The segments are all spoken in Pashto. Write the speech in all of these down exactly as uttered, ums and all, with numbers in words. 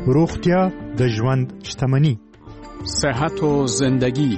روغتیا د ژوند شتمني. صحت و زندگی.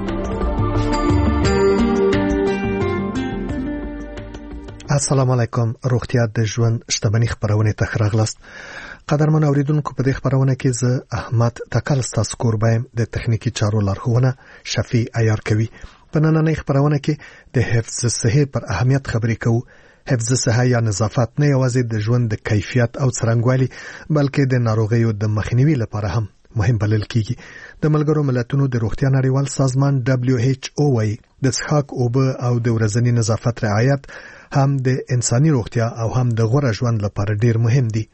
السلام علیکم. روغتیا د ژوند شتمني خبرونه ته راغلاست. قدرمن اوریدونکو، په دې خبرونه کې زه احمد تکل ستاسو قربایم د تخنیکی چارو لارښوونه شفیع عیار کوي. په نننۍ خبرونه کې د حفظ صحه پر اهمیت خبرې کوو. حفظ صحه یا نظافت نه یوازې د ژوند د کیفیت او څرنګوالي بلکې د ناروغیو د مخنیوي لپاره هم مهم بلل کیږي. د ملګرو ملتونو د روغتیا نړیوال سازمان دبليو ایچ او وايي د څښاک اوبه او د ورځني نظافت رعایت هم د انساني روغتیا او هم د غوره ژوند لپاره ډیر مهم دي.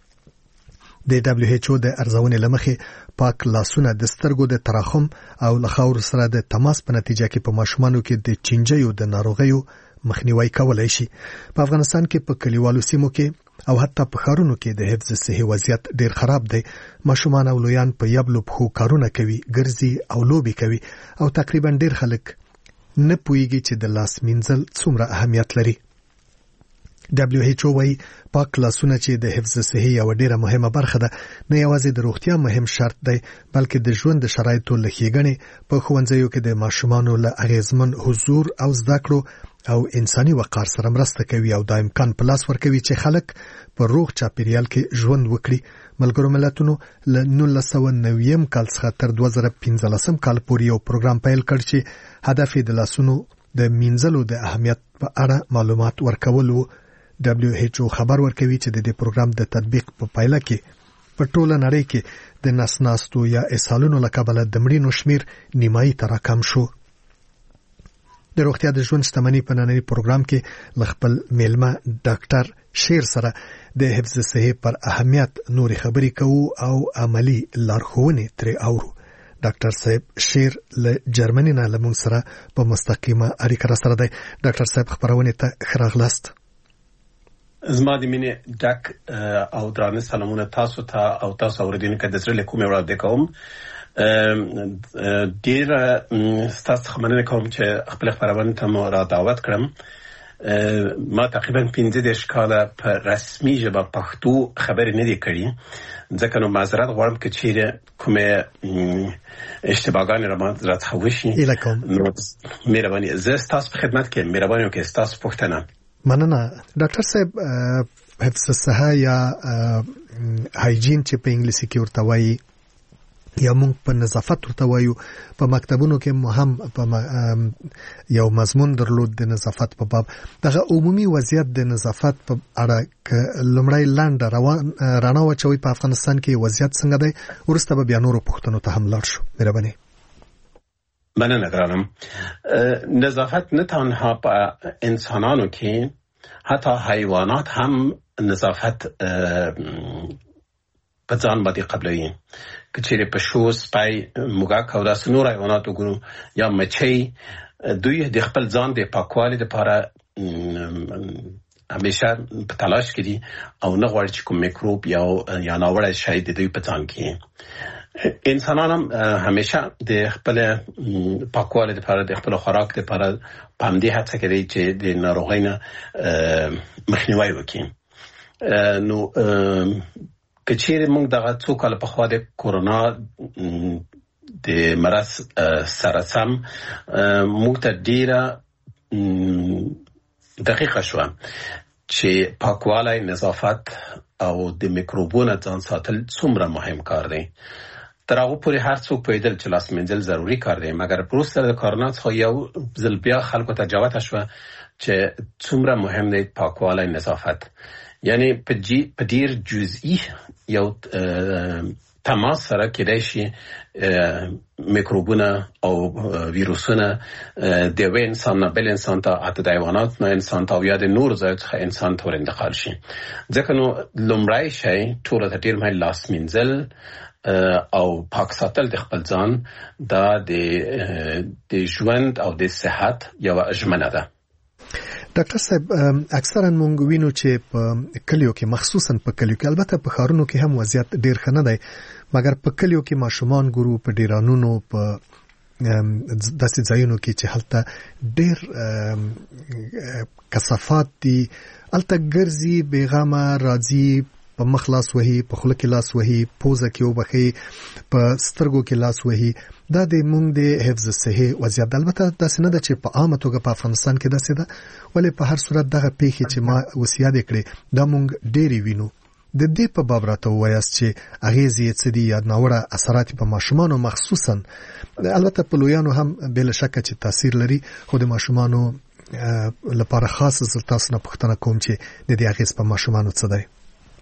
د دبليو ایچ او د ارزونې لمخې پاک لاسونه د سترګو د تراخم او لخاور سره د تماس په نتیجه کې په ماشومانو کې د چینجیو د ناروغیو مخنیوي کولای شي. په افغانستان کې په کلیوالو سیمو کې او حتی په ښارونو کې د حفظ صحي وضعیت ډیر خراب دی. ماشومان او لویان په یبلو پخو کارونه کوي، ګرځي او لوبي کوي او تقریبا ډیر خلک نه پوهیږي چې د لاس مینځل څومره اهمیت لري. دبليو ایچ او وايي پاک لاسونه چې د حفظ صحي یو ډیره مهمه برخه ده، نه یوازې د روغتیا مهم شرط دی بلکې د ژوند د شرایطو لخیګنې په ښوونځیو کې د ماشومانو له اغیزمن حضور او زده کړو او انساني وقار سره مرسته کوي او د امکان په لاس ورکوي چې خلک په روغ چاپیریال کې ژوند وکړي. ملګرو ملتونو له نولس سوه نوي کال څخه تر دوه زره پنځلس کال پورې یو پروګرام پیل کړ چې هدف یې د لاسونو د مینځلو د اهمیت په اړه معلومات ورکول وو. دبليو ایچ او خبر ورکوي چې د دې پروګرام د تطبیق په پایله کې په ټوله نړۍ کې د نسناستو یا اسهالونو له کبله د مړینو شمیر نیمایي ته راکم شو. د روغتیا د ژوند شتمني په نننۍ پروګرام کې خپل میلمه ډاکټر شیر سره د حفظ صحي پر اهمیت نوري خبرې کوو او عملی لارښوونې ترې اورو. ډاکټر صاحب شیر له جرمني نه لمون سره په مستقیمه اړیکه را سره دی. ډاکټر صاحب خبرونه ته خراغلاست. زما د مینې ډک او درانه سلامونه تاسو ته او تاسو اوریدونکو د زړه له کومه وړاندې کوم. ډیر ستاسو مننه کوم چې خپل خبرونه ته مو را دعوت کړم. ما تقریبا پنځه دیرش کاله په رسمي ژبه پښتو خبرې نه دي کړې، ځکه نو معذرت غواړم که چیرې کومه اشتباهګانې را ما راڅخه وشي. نو مهرباني زه ستاسو په خدمت کې مهرباني وکړئ. ستاسو پوښتنه. مننه ډاکټر صاحب. حفظ صحه یا هایجین چې په انګلیسي کې ورته وایي یا موږ په نظافت ورته وایو، په مکتبونو کې هم په یو مضمون درلود د نظافت په باب. دغه عمومي وضعیت د نظافت په اړه لومړی لاندې روان رڼا واچوي په افغانستان کې وضعیت څنګه دی، ورسته به بیا نورو پوښتنو ته هم لاړ شو. مهرباني. مننه ګرانم. نظافت نه تنها په انسانانو کې، حتی حیوانات هم نظافت په ځان باندې قبلوي. که چیرې په شو، سپی، موږک او داسې نور حیوانات وګورو یا مچۍ، دوی د خپل ځان د پاکوالي لپاره همیشه په تلاش کې دي او نه غواړي چې کوم میکروب یا یا ناوړه شی د دوی په ځان کې. انسانان هم همیشه د خپل پاکوالي لپاره د خپل خوراک لپاره په همدې هڅه کوي چې د ناروغۍ نه مخنیوي وکړي. نو که چیرې موږ دغه څو کاله پخوا د کورونا د مرض سره سم موږ ته ډیره دقیقه شوه چې پاکوالی، نظافت او د میکروبونو ځان ساتل څومره مهم کار دی. تر هغه پورې هر څوک پوهېدل چې لاس مینځل ضروري کار دی، مګر وروسته د کرونا څخه یو ځل بیا خلکو ته جوته شوه چې څومره مهم دی پاکوالی، نظافت. یعنی په جی په ډیر جزئی یو تماس سره کېدای شي میکروبونه او ویروسونه د یو انسان نه بل انسان ته، حتی د حیوانات نه انسان ته او یا د نور ځایو څخه انسان ته ورانتقال شي. ځکه نو لومړی شی ټوله ته ډیر مهم لاس مینځل او پاک ساتل د خپل ځان دا د د ژوند او د صحت یو ژمنه ده. ډاکټر صاحب، اکثرا مونږ وینو چې په کلیو کې، مخصوصا په کلیو کې، البته په ښارونو کې هم وضعیت ډیر ښه نه دی، مګر په کلیو کې ماشومان ګورو په ډیرانونو په داسې ځایونو کې چې هلته ډیر کثافات دي، هلته ګرځي، بیغمه راځي، په مخ لاس وهي، په خوله کې لاس وهي، پوزه کې وبخي، په سترګو کې لاس وهي. دا د مونږ د حفظ صحي وضعیت. البته داسې نه ده چې په عامه توګه په افغانستان کې داسې ده، ولې په هر صورت دغه پیښې چې ما وصیت کړې دا مونږ ډېری وینو. د دې په باب راته وایاست چې اغیزې څه دي یا ناوړه اثرات په ماشومانو مخصوصا، البته په لویانو هم بل شک چې تاثیر لري، خو د ماشومانو لپاره خاص زه تاسو نه پوښتنه کوم چې د دې اغیز په ماشومانو څه دی؟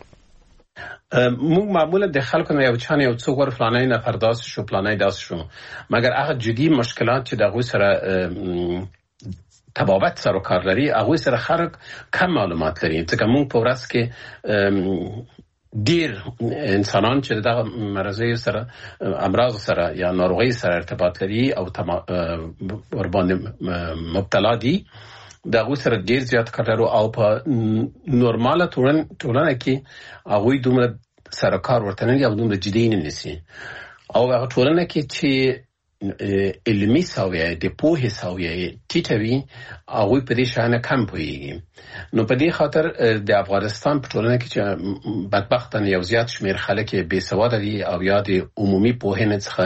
موږ معمولا د خلکو نه یو چانه یو څو ور فلانه نه پرداس شو پلانه داس شو، مګر هغه جدي مشکلات چې دغه سره تبابت سره کار لري هغه سره خلک کم معلومات لري. ځکه موږ په ورځ کې ډیر انسانان چې دغه مرزي سره امراض سره یا ناروغي سره ارتباط لري او ور باندې مبتلا دي، دغه سره ډیر زیات کار لري او په نورماله ټولنه کې هغه دومره سره کار ورته نه او دومره جدي نه نشي. او هغه ټولنه کې چې علمي ساویه د پوهې ساویه ټیټوي هغه په دې شانه کم پوهیږي. نو په دې خاطر د افغانستان په ټولنه کې چې بدبختانه یو زیات شمیر خلک بې سواده دي او یا د عمومي پوهنې څخه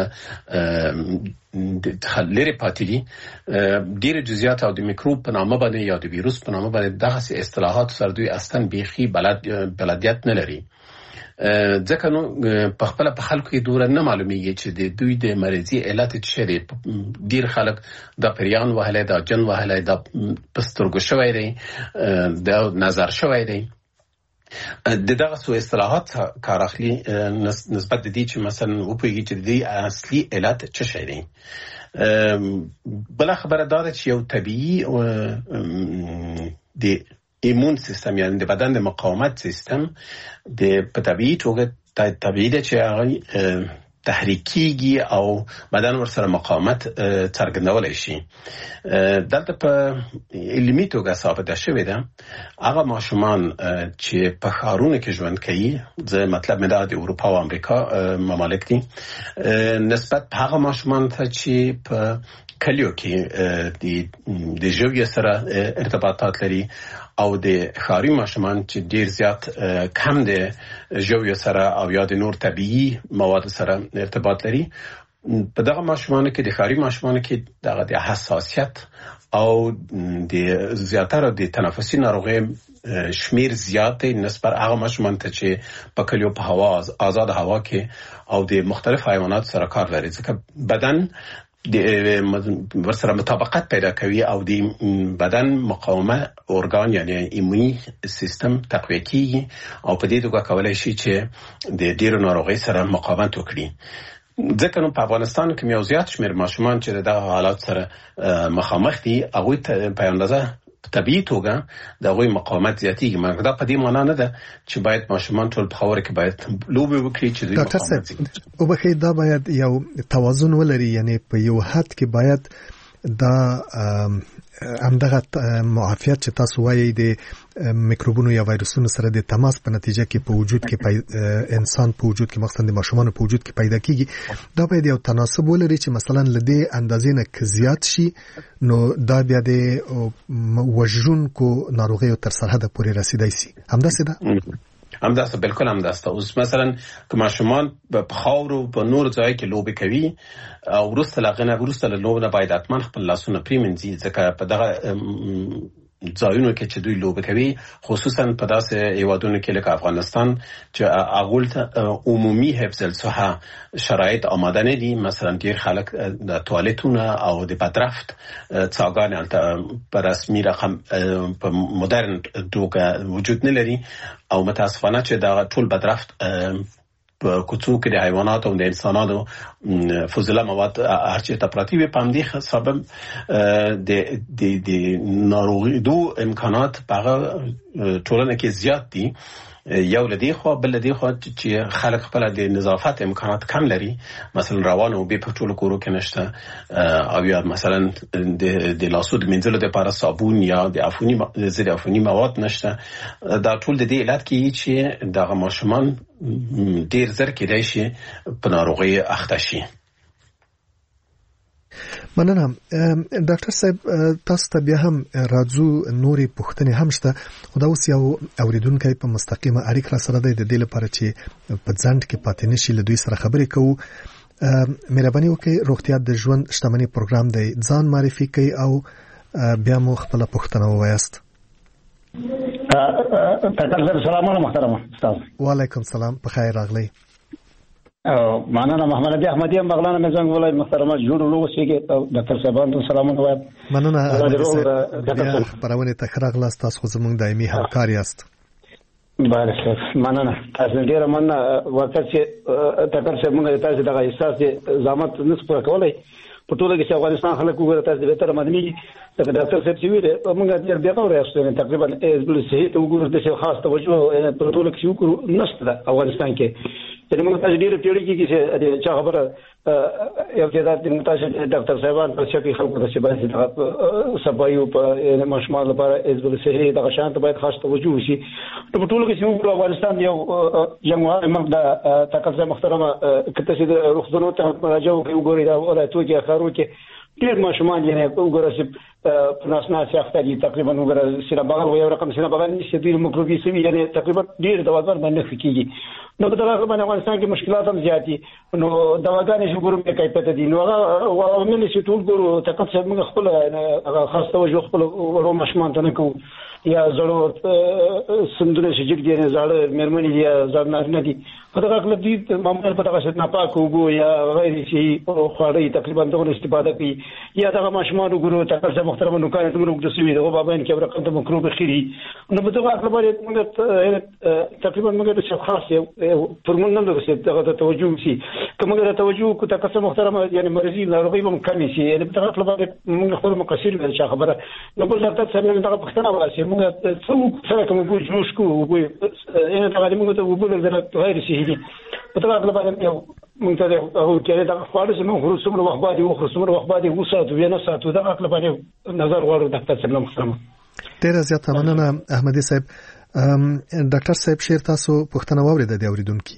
د لري پاتې دي، ډېر جزئیات او د میکروب په نامه باندې یا د ویروس په نامه باندې دغه اصطلاحات سره دوی اصلا بیخي بلد بلدیت نه لري. ځکه نو په خپل په خلکو کې دوره نه معلومیږي چې د دوی د مرضی علت څه دی. ډیر خلک د پریان وهله د جن وهله د پسترګو شوی دی، د نظر شوی دی. د دغه سو اصطلاحات کار اخلي نسبت د دې چې مثلا وپویږي چې د اصلي علت څه شی دی. بل خبره دا ده چې یو طبيعي د ایمون سیستم یعنی د بدن د مقاومت سیستم د په طبيعي توګه طبيعي ده چې هغه تحریکيږي او بدن ورسره مقاومت څرګندولای شي. دلته په علمي توګه ثابته شوې ده هغه ماشومان چې په ښارونو کې ژوند کوي، زه مطلب مې دا د اروپا او امریکا ممالک دي، نسبت هغه ماشومان ته چې په کلیو کې د ژوند سره ارتباطات لري او د ښاري ماشومان چې ډیر زیات کم د ژوند سره او یا د نور طبيعي مواد سره ارتباط لري. په دغه ماشومانو کې د ښاري ماشومانو کې دغه د حساسیت او د زیاتره د تنفسي ناروغي شمیر زیات دی نسبت هغه ماشومان ته چې په کلیو په هوا آزاد هوا کې او د مختلف حیوانات سره کار لري. ځکه بدن د ورسره مطابقت پیدا کوي او د بدن مقاومه ارګان یعنی ایموني سیستم تقویه کیږي او په دې توګه کولای شي چې د ډیرو ناروغي سره مقاومت وکړي. ځکه نو په افغانستان کې یو زیات شمیر ماشومان چې دغه حالات سره مخامخ دي هغه په اندازه طبيعي توګه دغه مقاومت زیاتیږي. مګر دا په دې معنی نه ده چې باید ماشومان ټول په خاور کې باید لوبي وکړي چې دوی مقاومت زیاتوي. او بخیر دا باید یو توازن ولري، یعنی په یو حد کې باید دا همدغه معافیت چې تاسو وایي د میکروبونو یا وایرسونو سره د تماس په نتیجه کې په وجود کې انسان په وجود کې مخصوصا د ماشومانو په وجود کې پیدا کیږي، دا باید یو تناسب ولري چې مثلا لدې اندازې نه زیات شي نو دا بیا د وژونکو ناروغیو تر سرحد پورې رسیدای شي. همداسې ده همداسته بالکل همداسته. اوس مثلا که ماشومان په خاورو په نور ځای کې لوبي کوي او وروسته لغنه وروسته له لوبه باید حتما خپل لاسونه پریمنځي، ځکه په دغه ځایونو کې چې دوی لوبه کوي خصوصا په داسې هیوادونو کې لکه افغانستان چې اغول ته عمومي حفظ الصحه شرایط آماده نه دي. مثلا ډیر خلک د توالتونه او د بدرفت څاګانې په رسمي رقم په مدرن توګه وجود نه لري او متاسفانه چې دا ټول بدرفت په کوڅو کې د حیوانات او د انسانانو فضله مواد هرچی ته پراتی وي. په همدې سبب د د د ناروغي دو امکانات په ټولنه کې زیات دي. یو لدی خو بل لدی خو چې خلک خپل د نظافت امکانات کم لري، مثلا روان او به په ټولو کورو کې نشته او یا مثلا د د لاسو د منځلو لپاره صابون یا د عفونی ضد عفونی مواد نشته. دا ټول د دې علت کې چې دغه ماشومان ډیر زر کېدای شي په ناروغي اخته شي. مننه. ډاکټر صاحب تاسو ته بیا هم راځو، نورې پوښتنې هم شته، خو دا اوس یو اوریدونکی په مستقیمه اړیکه را سره دی، د دې لپاره چې په ځنډ کې پاتې نشي له دوی سره خبرې کوو. مهرباني وکړئ، روغتیا د ژوند شتمنۍ پروګرام دی، ځان معرفي کړئ او بیا مو خپله پوښتنه ووایاست. سلام علیکم محترم استاد. وعلیکم سلام، په خیر راغلی. مننه. محمد علی احمدی هم بغلان مې زنګ ولای محترم جوړ لوسي کې ډاکټر صاحبانو سلامونه وایم. مننه. خبرونه ته راغلاست، تاسو زموږ دایمي همکار یاست. بله سر مننه. تاسو ډیر مننه وخت چې ډاکټر صاحب موږ تاسو دغه احساس زحمت نس پوره کولای په ټوله کې چې افغانستان خلک وګوري تاسو به تر مدني څنګه ډاکټر صاحب چې ویل موږ ډیر بیا غوړې استو تقریبا از بل صحیح ته وګورو د خاص توجه په ټوله کې وکړو نشته افغانستان کې. چې موږ تاسو ډیر پیړۍ کې چې چا خبره یو چې دا تاسو ډاکټر صاحبان په شکل خلکو ته چې باندې صفایو په مشمال لپاره از بل صحیح د شانت باید خاص توجه وشي. په ټوله کې چې موږ افغانستان یو جمهور ملک د تقاضا محترمه کته چې روغتونو ته راځو وګوري دا ولایتو کې اخرو کې ډیر ماشومان یې وګورئ چې په ناسنا سیاست دي تقریبا وګورئ سینه بغل یو رقم سینه بغل نشي ډیر مکروبي سوي یعنی تقریبا ډیر دواګان باندې فکیږي. نو په دغه باندې افغانستان کې مشکلات هم زیاتی، نو دواګانې چې ګورم کې کیفیت دي نو هغه ومنه چې ټول ګورو تقاضا موږ خپل خاص توجه خپل ورو ماشومان ته نه کوو یا زړو سندونه چې جګ دي نه زړه مېرمنې دي یا زړه نه دي په دغه کله دي معمولا په دغه شت نه پاک وګو یا غیر شي خوري تقریبا دغه استفاده کوي یا دغه ماشومان وګورو تقاضا محترم نو کار ته موږ د سوي دغه بابا ان کې رقم ته مکروب خيري نو په دغه کله باندې موږ تقریبا موږ د خاص فرمون نه لري دغه توجه شي کومه د توجه کو تقاضا محترم یعنی مرزي ناروغي هم کمی شي یعنی په دغه کله باندې موږ خپل مقصد له خبره نو بل ډاکټر صاحب دغه پښتنه ورسې موږ څو سره کوم ګوښ جوړ کو وګورئ ان هغه موږ ته وګورئ دا غیر شي دي په دغه کله باندې یو موږ ته هغه کې دا خالص موږ خرڅوم وخت باندې وو خرڅوم وخت باندې وساتو یا نه ساتو دغه کله باندې نظر غواړو ډاکټر صاحب محترم. ډیر زیات مننه احمدي صاحب. ډاکټر صاحب شیر تاسو پښتنه واورید د اوریدونکو؟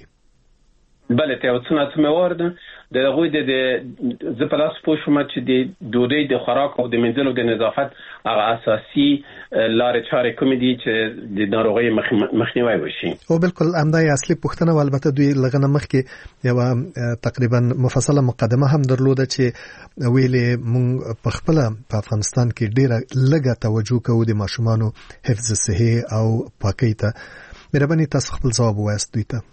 بله ته اوسنه څه مورد د غوی د زپلاس پوښتنه چې د دوی د خوراک او د منځلو د نظافت هغه اساسي لارې چارې کوم دي چې د ناروغي مخنیوي وشي. او بالکل همدای اصلي پوښتنه و. البته دوی لغنه مخ کې یو تقریبا مفصله مقدمه هم درلوده چې ویلې مونږ په خپل په افغانستان کې ډیره لږه توجه کوو د ماشومانو حفظ صحي او پاکۍ ته. مهرباني تاسو خپل ځواب وایاست دوی ته.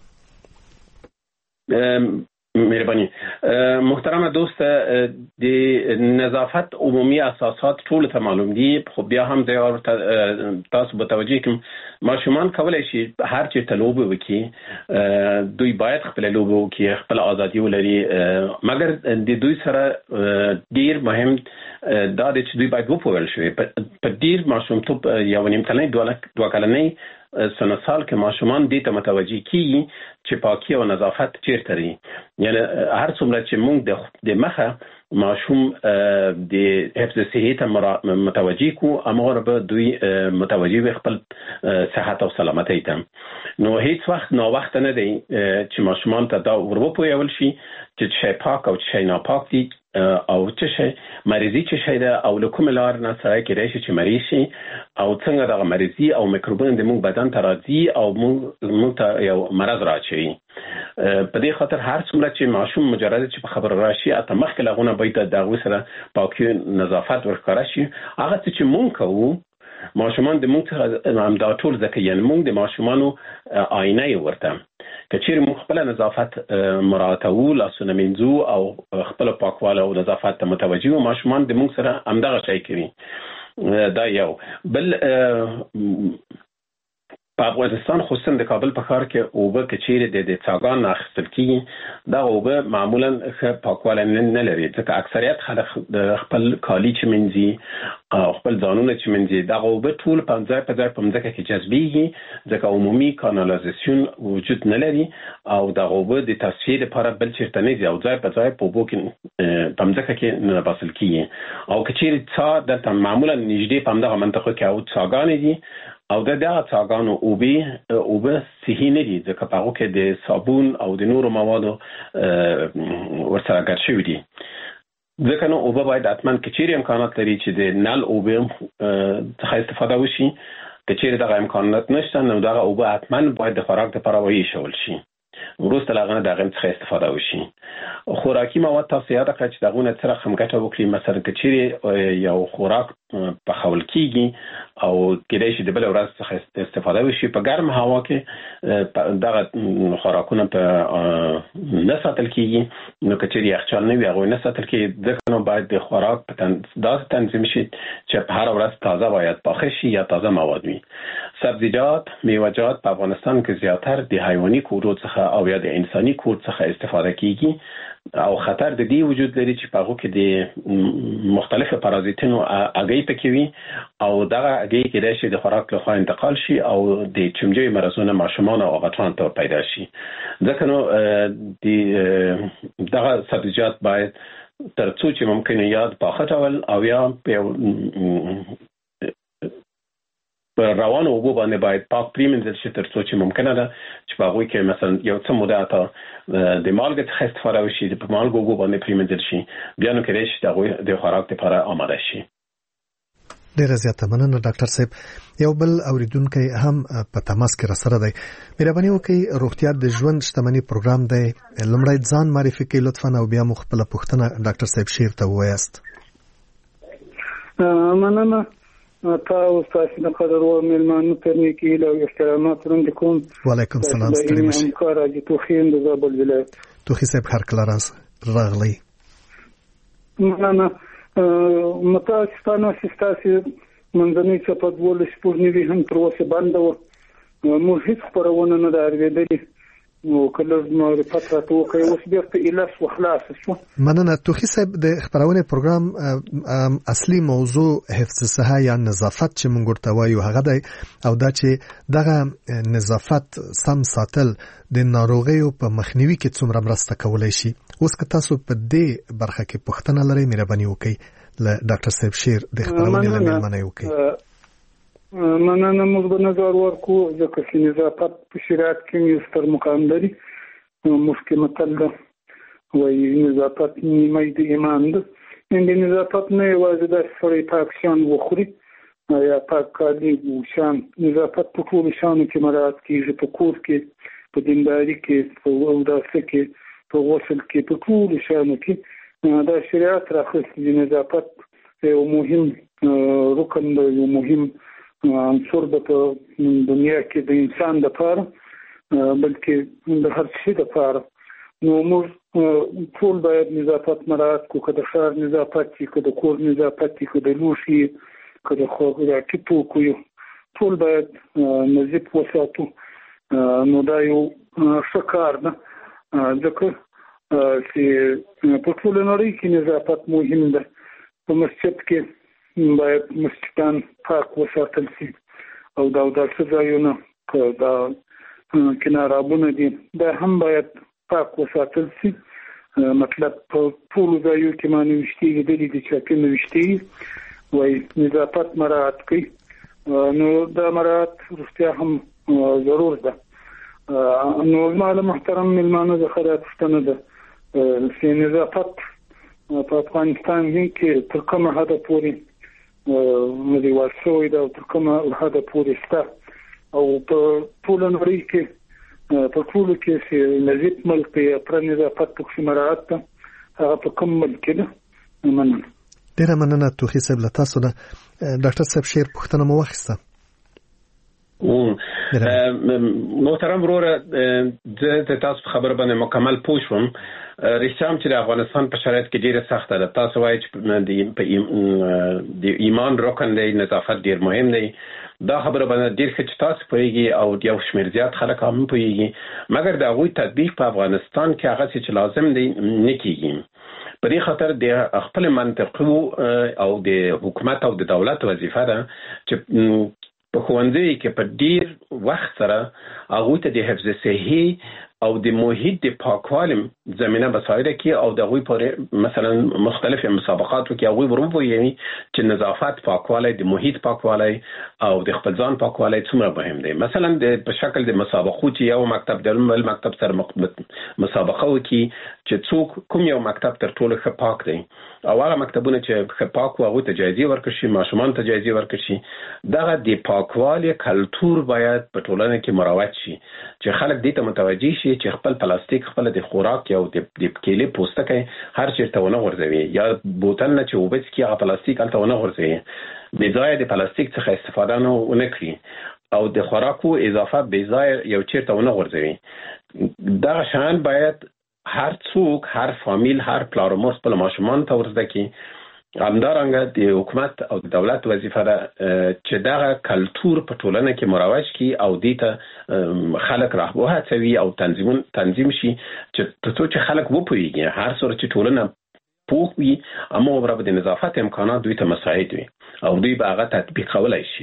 مهرباني محترم دوست، د نظافت عمومي اساسات ټول ته معلوم دي، خو بیا هم د تاسو به توجه کوم ماشومان کولای شي هر چی تلوب وکي، دوی باید خپل لوب وکي، خپل ازادي ولري، مګر د دوی سره ډیر مهم دا د چې دوی باید وپوهل شي په ډیر ماشوم ته یو نیم کلنۍ دوه کلنۍ سنه سال کې ماشومان دې ته متوجي کیږي چې پاکي او نظافت چیرته لري. یعنی هر څومره چې موږ د مخه ماشوم د حفظ صحي ته متوجي کو امر به دوی متوجي وي خپل صحت او سلامتۍ ته. نو هیڅ وخت نو وخت نه دی چې ماشومان ته دا ورپوهول شي چې شی پاک او شی ناپاک دي او چې شی مریضي چې شی ده او له کوم لار نه سره کې راشي چې مریض شي او څنګه دغه مریضي او میکروبونه د موږ بدن ته راځي او موږ موږ ته یو مرض راځي. په دې خاطر هر څومره چې ماشوم مجرد چې په خبر راشي اته مخکې لغونه باید د هغه سره پاکي نظافت ورکړه شي. هغه چې موږ کوو ماشومان د موږ هم دا ټول ځکه یعنی موږ د ماشومانو آینه ورته کچیر موږ خپل نظافت مراعاتو، لاسونه مینځو او خپل پاکواله او نظافت ته متوجي وو، ماشومان د موږ سره همدغه شی کوي. دا یو بل په افغانستان خصوصا د کابل په ښار کې اوبه کچیر د د څاګان اخیستل کیږي، دا اوبه معمولا ښه پاکواله نه لري ځکه اکثریت خلک خپل کالی چې منځي او خپل ځانونه چې منځي دا اوبه ټول په ځای په ځای په ځمکه کې جذبېږي ځکه عمومي کانالیزاسیون وجود نه لري او دا اوبه د تصفیې لپاره بل چیرته نه ځي او ځای په ځای په اوبو کې په ځمکه کې نه باسل کیږي. او کچیر څا د معمولا نږدې په همدغه منطقه کې او څاګانې دي او د دغه څاګانو اوبه اوبه صحي نه دي ځکه په هغه کې د صابون او د نورو موادو ورسره ګډ شوي دي. ځکه نو اوبه باید حتما کچېرې امکانات لري چې د نل اوبه څخه استفاده وشي. کچېرې دغه امکانات نشته نو دغه اوبه حتما باید د خوراک لپاره وایشول شي، وروسته لاغنه دغه څخه استفاده وشي. خوراکي مواد تاسو یاد کړئ چې دغه سره هم ګټه وکړي. مثلا کچېرې یو خوراک په خول کېږي او کېدای شي د بل ورځ څخه استفاده وشي، په ګرم هوا کې دغه خوراکونه په نه ساتل کېږي، نو کچېرې یخچال نه وي هغه نه ساتل کېږي. ځکه نو باید د خوراک په داسې تنظیم شي چې په هر ورځ تازه باید پاخه شي یا تازه مواد وي. سبزیجات، میوه‌جات په افغانستان کې زیاتره د حیواني کودو څخه او یا د انساني کود څخه استفاده کیږي او خطر د دې وجود لري چې په هغه کې د مختلفو پارازیتونو اگې پکې وي او دغه اگې کې د شي د خوراک له خوا انتقال شي او د چمجي مرزونه ماشومان او غټان ته پیدا شي. ځکه نو د دغه سبزیجات باید تر څو چې ممکن یاد پاخه ډول او یا په روان اوبو باندې باید پاک پریمنځل شي تر څو چې ممکنه ده چې په هغوی کې مثلا یو څه موده ته د مالګې څخه استفاده وشي، د مالګې اوبو باندې پریمنځل شي، بیا نو کېدای شي د هغوی د خوراک لپاره آماده شي. ډیره زیاته مننه ډاکټر صاحب. یو بل اوریدونکو هم په تماس کې راسره دی. مهرباني وکړئ، روغتیا د ژوند شتمنۍ پروګرام دی، لومړی ځان معرفي کړئ لطفا او بیا مو خپل پوښتنه ډاکټر صاحب شیر ته ووایاست. مننه. تاسو تاسو د قدرو ملمانو ترنیکی له احترامات وړاندې کوم. وعلیکم السلام. ستړي مشي. کار راځي توخین د زابل ولایت. توخی صاحب هر کله راز راغلی. مننه. متاسفانه سیستاسي منځنۍ چې په دولس پورنیوي هم تر اوسه بند و. موږ هیڅ خبرونه نه داروېدلې. نو کله نو فتره تو کوي اوس بیا په الاس وخلاص شو. مننه. توخی صاحب د خبرونه پروګرام اصلي موضوع حفظ صحه یا نظافت چې موږ ورته وایو هغه دی او دا چې دغه نظافت سم ساتل د ناروغیو په مخنیوي کې څومره مرسته کولای شي. اوس که تاسو په دې برخه کې پوښتنه لرئ مهرباني وکړئ له ډاکټر صاحب شیر د خبرونه لمنه وکړئ. مننه. موږ به نظر ورکو ځکه چې نظافت په شریعت کې یو ستر مقام لري. مفتی متل ده وایي نظافت نیمه د ایمان ده. د نظافت نه یوازې د سړی پاک شان وخوري یا پاک کالي وشان، نظافت په ټولو شانو کې مراعات کېږي، په کور کې، په دینداري کې، په اوداسه کې، په غسل کې، په ټولو شانو کې دا شریعت راخیستي د نظافت یو مهم رکن دی، یو مهم عنصر د په دنیا کې د انسان لپاره بلکې د هر شي لپاره. نو موږ ټول باید نظافت مراعات کړو، که د ښار نظافت وي، که د کور نظافت وي، که د لوښي، که د خوراکي توکو وي، ټول باید نظیف وساتو. نو دا یو ښه کار ده ځکه چې په ټوله نړۍ کې نظافت مهم ده. په مسجد کې باید مسجدان پاک وساتل شي او دا اوداسه ځایونه که دا کنارابونه دي دا هم باید پاک وساتل شي. مطلب په ټولو ځایو کې ما نوشتي لیدلي دي چې کې نوشتي وایي نظافت مراعات کوي. نو دا مراعات رښتیا هم ضرور ده. نو زما له محترم مېلمانو څخه دا پوښتنه ده چې نظافت په افغانستان کې تر کومه حده پورې نړیوال شوی ده او تر کومه حده پورې شته او په ټوله نړۍ کې په ټولو کې چې نظیف ملک یا پر نظافت پکې مراعات ده هغه په کوم ملک کې ده. مننه. ډیره مننه توخی صاحب له تاسو نه. ډاکټر صاحب شیر پوښتنه مو واخیسته. محترم وروره د تاسو خبره باندې مکمل پوه شوم. رښتیا هم چې د افغانستان په شرایط کې ډیره سخته ده. تاسو وایي چې د ایمان رکن دی، نظافت ډیر مهم دی. دا خبره باندې ډیر ښه چې تاسو پوهیږئ او یو شمېر زیات خلک هم پوهیږي، مګر د هغوی تطبیق په افغانستان کې هغه چې لازم دی نه کیږي. په دې خاطر د خپل منطقو او د حکومت او د دولت وظیفه ده چې په ښوونځي کې په ډیر وخت سره هغوی ته د حفظ صحي او د محیط د پاکوالي زمینه بسایده کی او د غوی پر مثلا مختلف مسابقات کې هغه ورووي چې نظافت پاکوالی د محیط پاکوالی او د خپل ځان پاکوالی څومره مهم دی. مثلا د په شکل د مسابقو چې یو مکتب د بل مکتب سره مسابقه وکي چې څوک کوم یو مکتب تر ټولو ښه پاک دی او هغه مکتبونه چې ښه پاک او هغه ته جایزې ورکړي شي ماشومان ته جایزې ورکړي شي دغه د پاکوالي کلچر باید په ټولنه کې مروج شي چې خلک دې ته متوجي شي چې خپل پلاستیک خپل د خوراک یا د کېلې پوستکی هر چیرته ونه غورځوي یا بوتل نه چې وبس کې هغه پلاستیک الته ونه غورځوي بې ځایه د پلاستیک څخه استفاده نه ونه کړي او د خوراکو اضافه بې ځایه یو چیرته ونه غورځوي دغه شان باید هر څوک هر فامیل هر پلار او مور خپل ماشومان ته ورزده کړي همدارنګه د حکومت او د دولت وظیفه ده چې دغه کلچر په ټولنه کې مروج کړي او دې ته خلک راهبه هڅوي او تنظیمون تنظیم شي چې تاسو چې خلک وپوهیږي هر څوره چې ټولنه پوه وي اما برابر د نظافت امکانات دوی ته مساعد وي او دوی به هغه تطبیق کولای شي.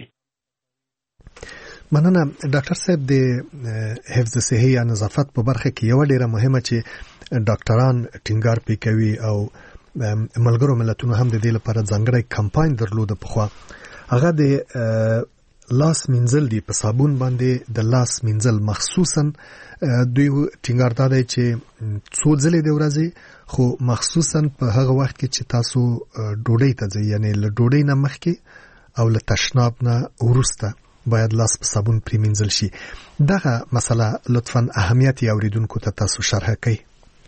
مننه ډاکټر صاحب د حفظ صحي یا نظافت په برخه کې یو ډیره مهمه چې ډاکټران ټینګار پې کوي او ملګرو ملتونو هم د دې لپاره ځانګړی کمپاین درلوده پخوا هغه د لاس مینځل دی په صابون باندې د لاس مینځل مخصوصا دوی ټینګار دادی چې څو ځلې د ورځې خو مخصوصا په هغه وخت کې چې تاسو ډوډۍ ته ځئ یعنی له ډوډۍ نه مخکې او له تشناب نه وروسته باید لاس په صابون پریمنځل شي دغه مسله لطفاً اهمیت یې اوریدونکو ته تاسو شرح کړئ.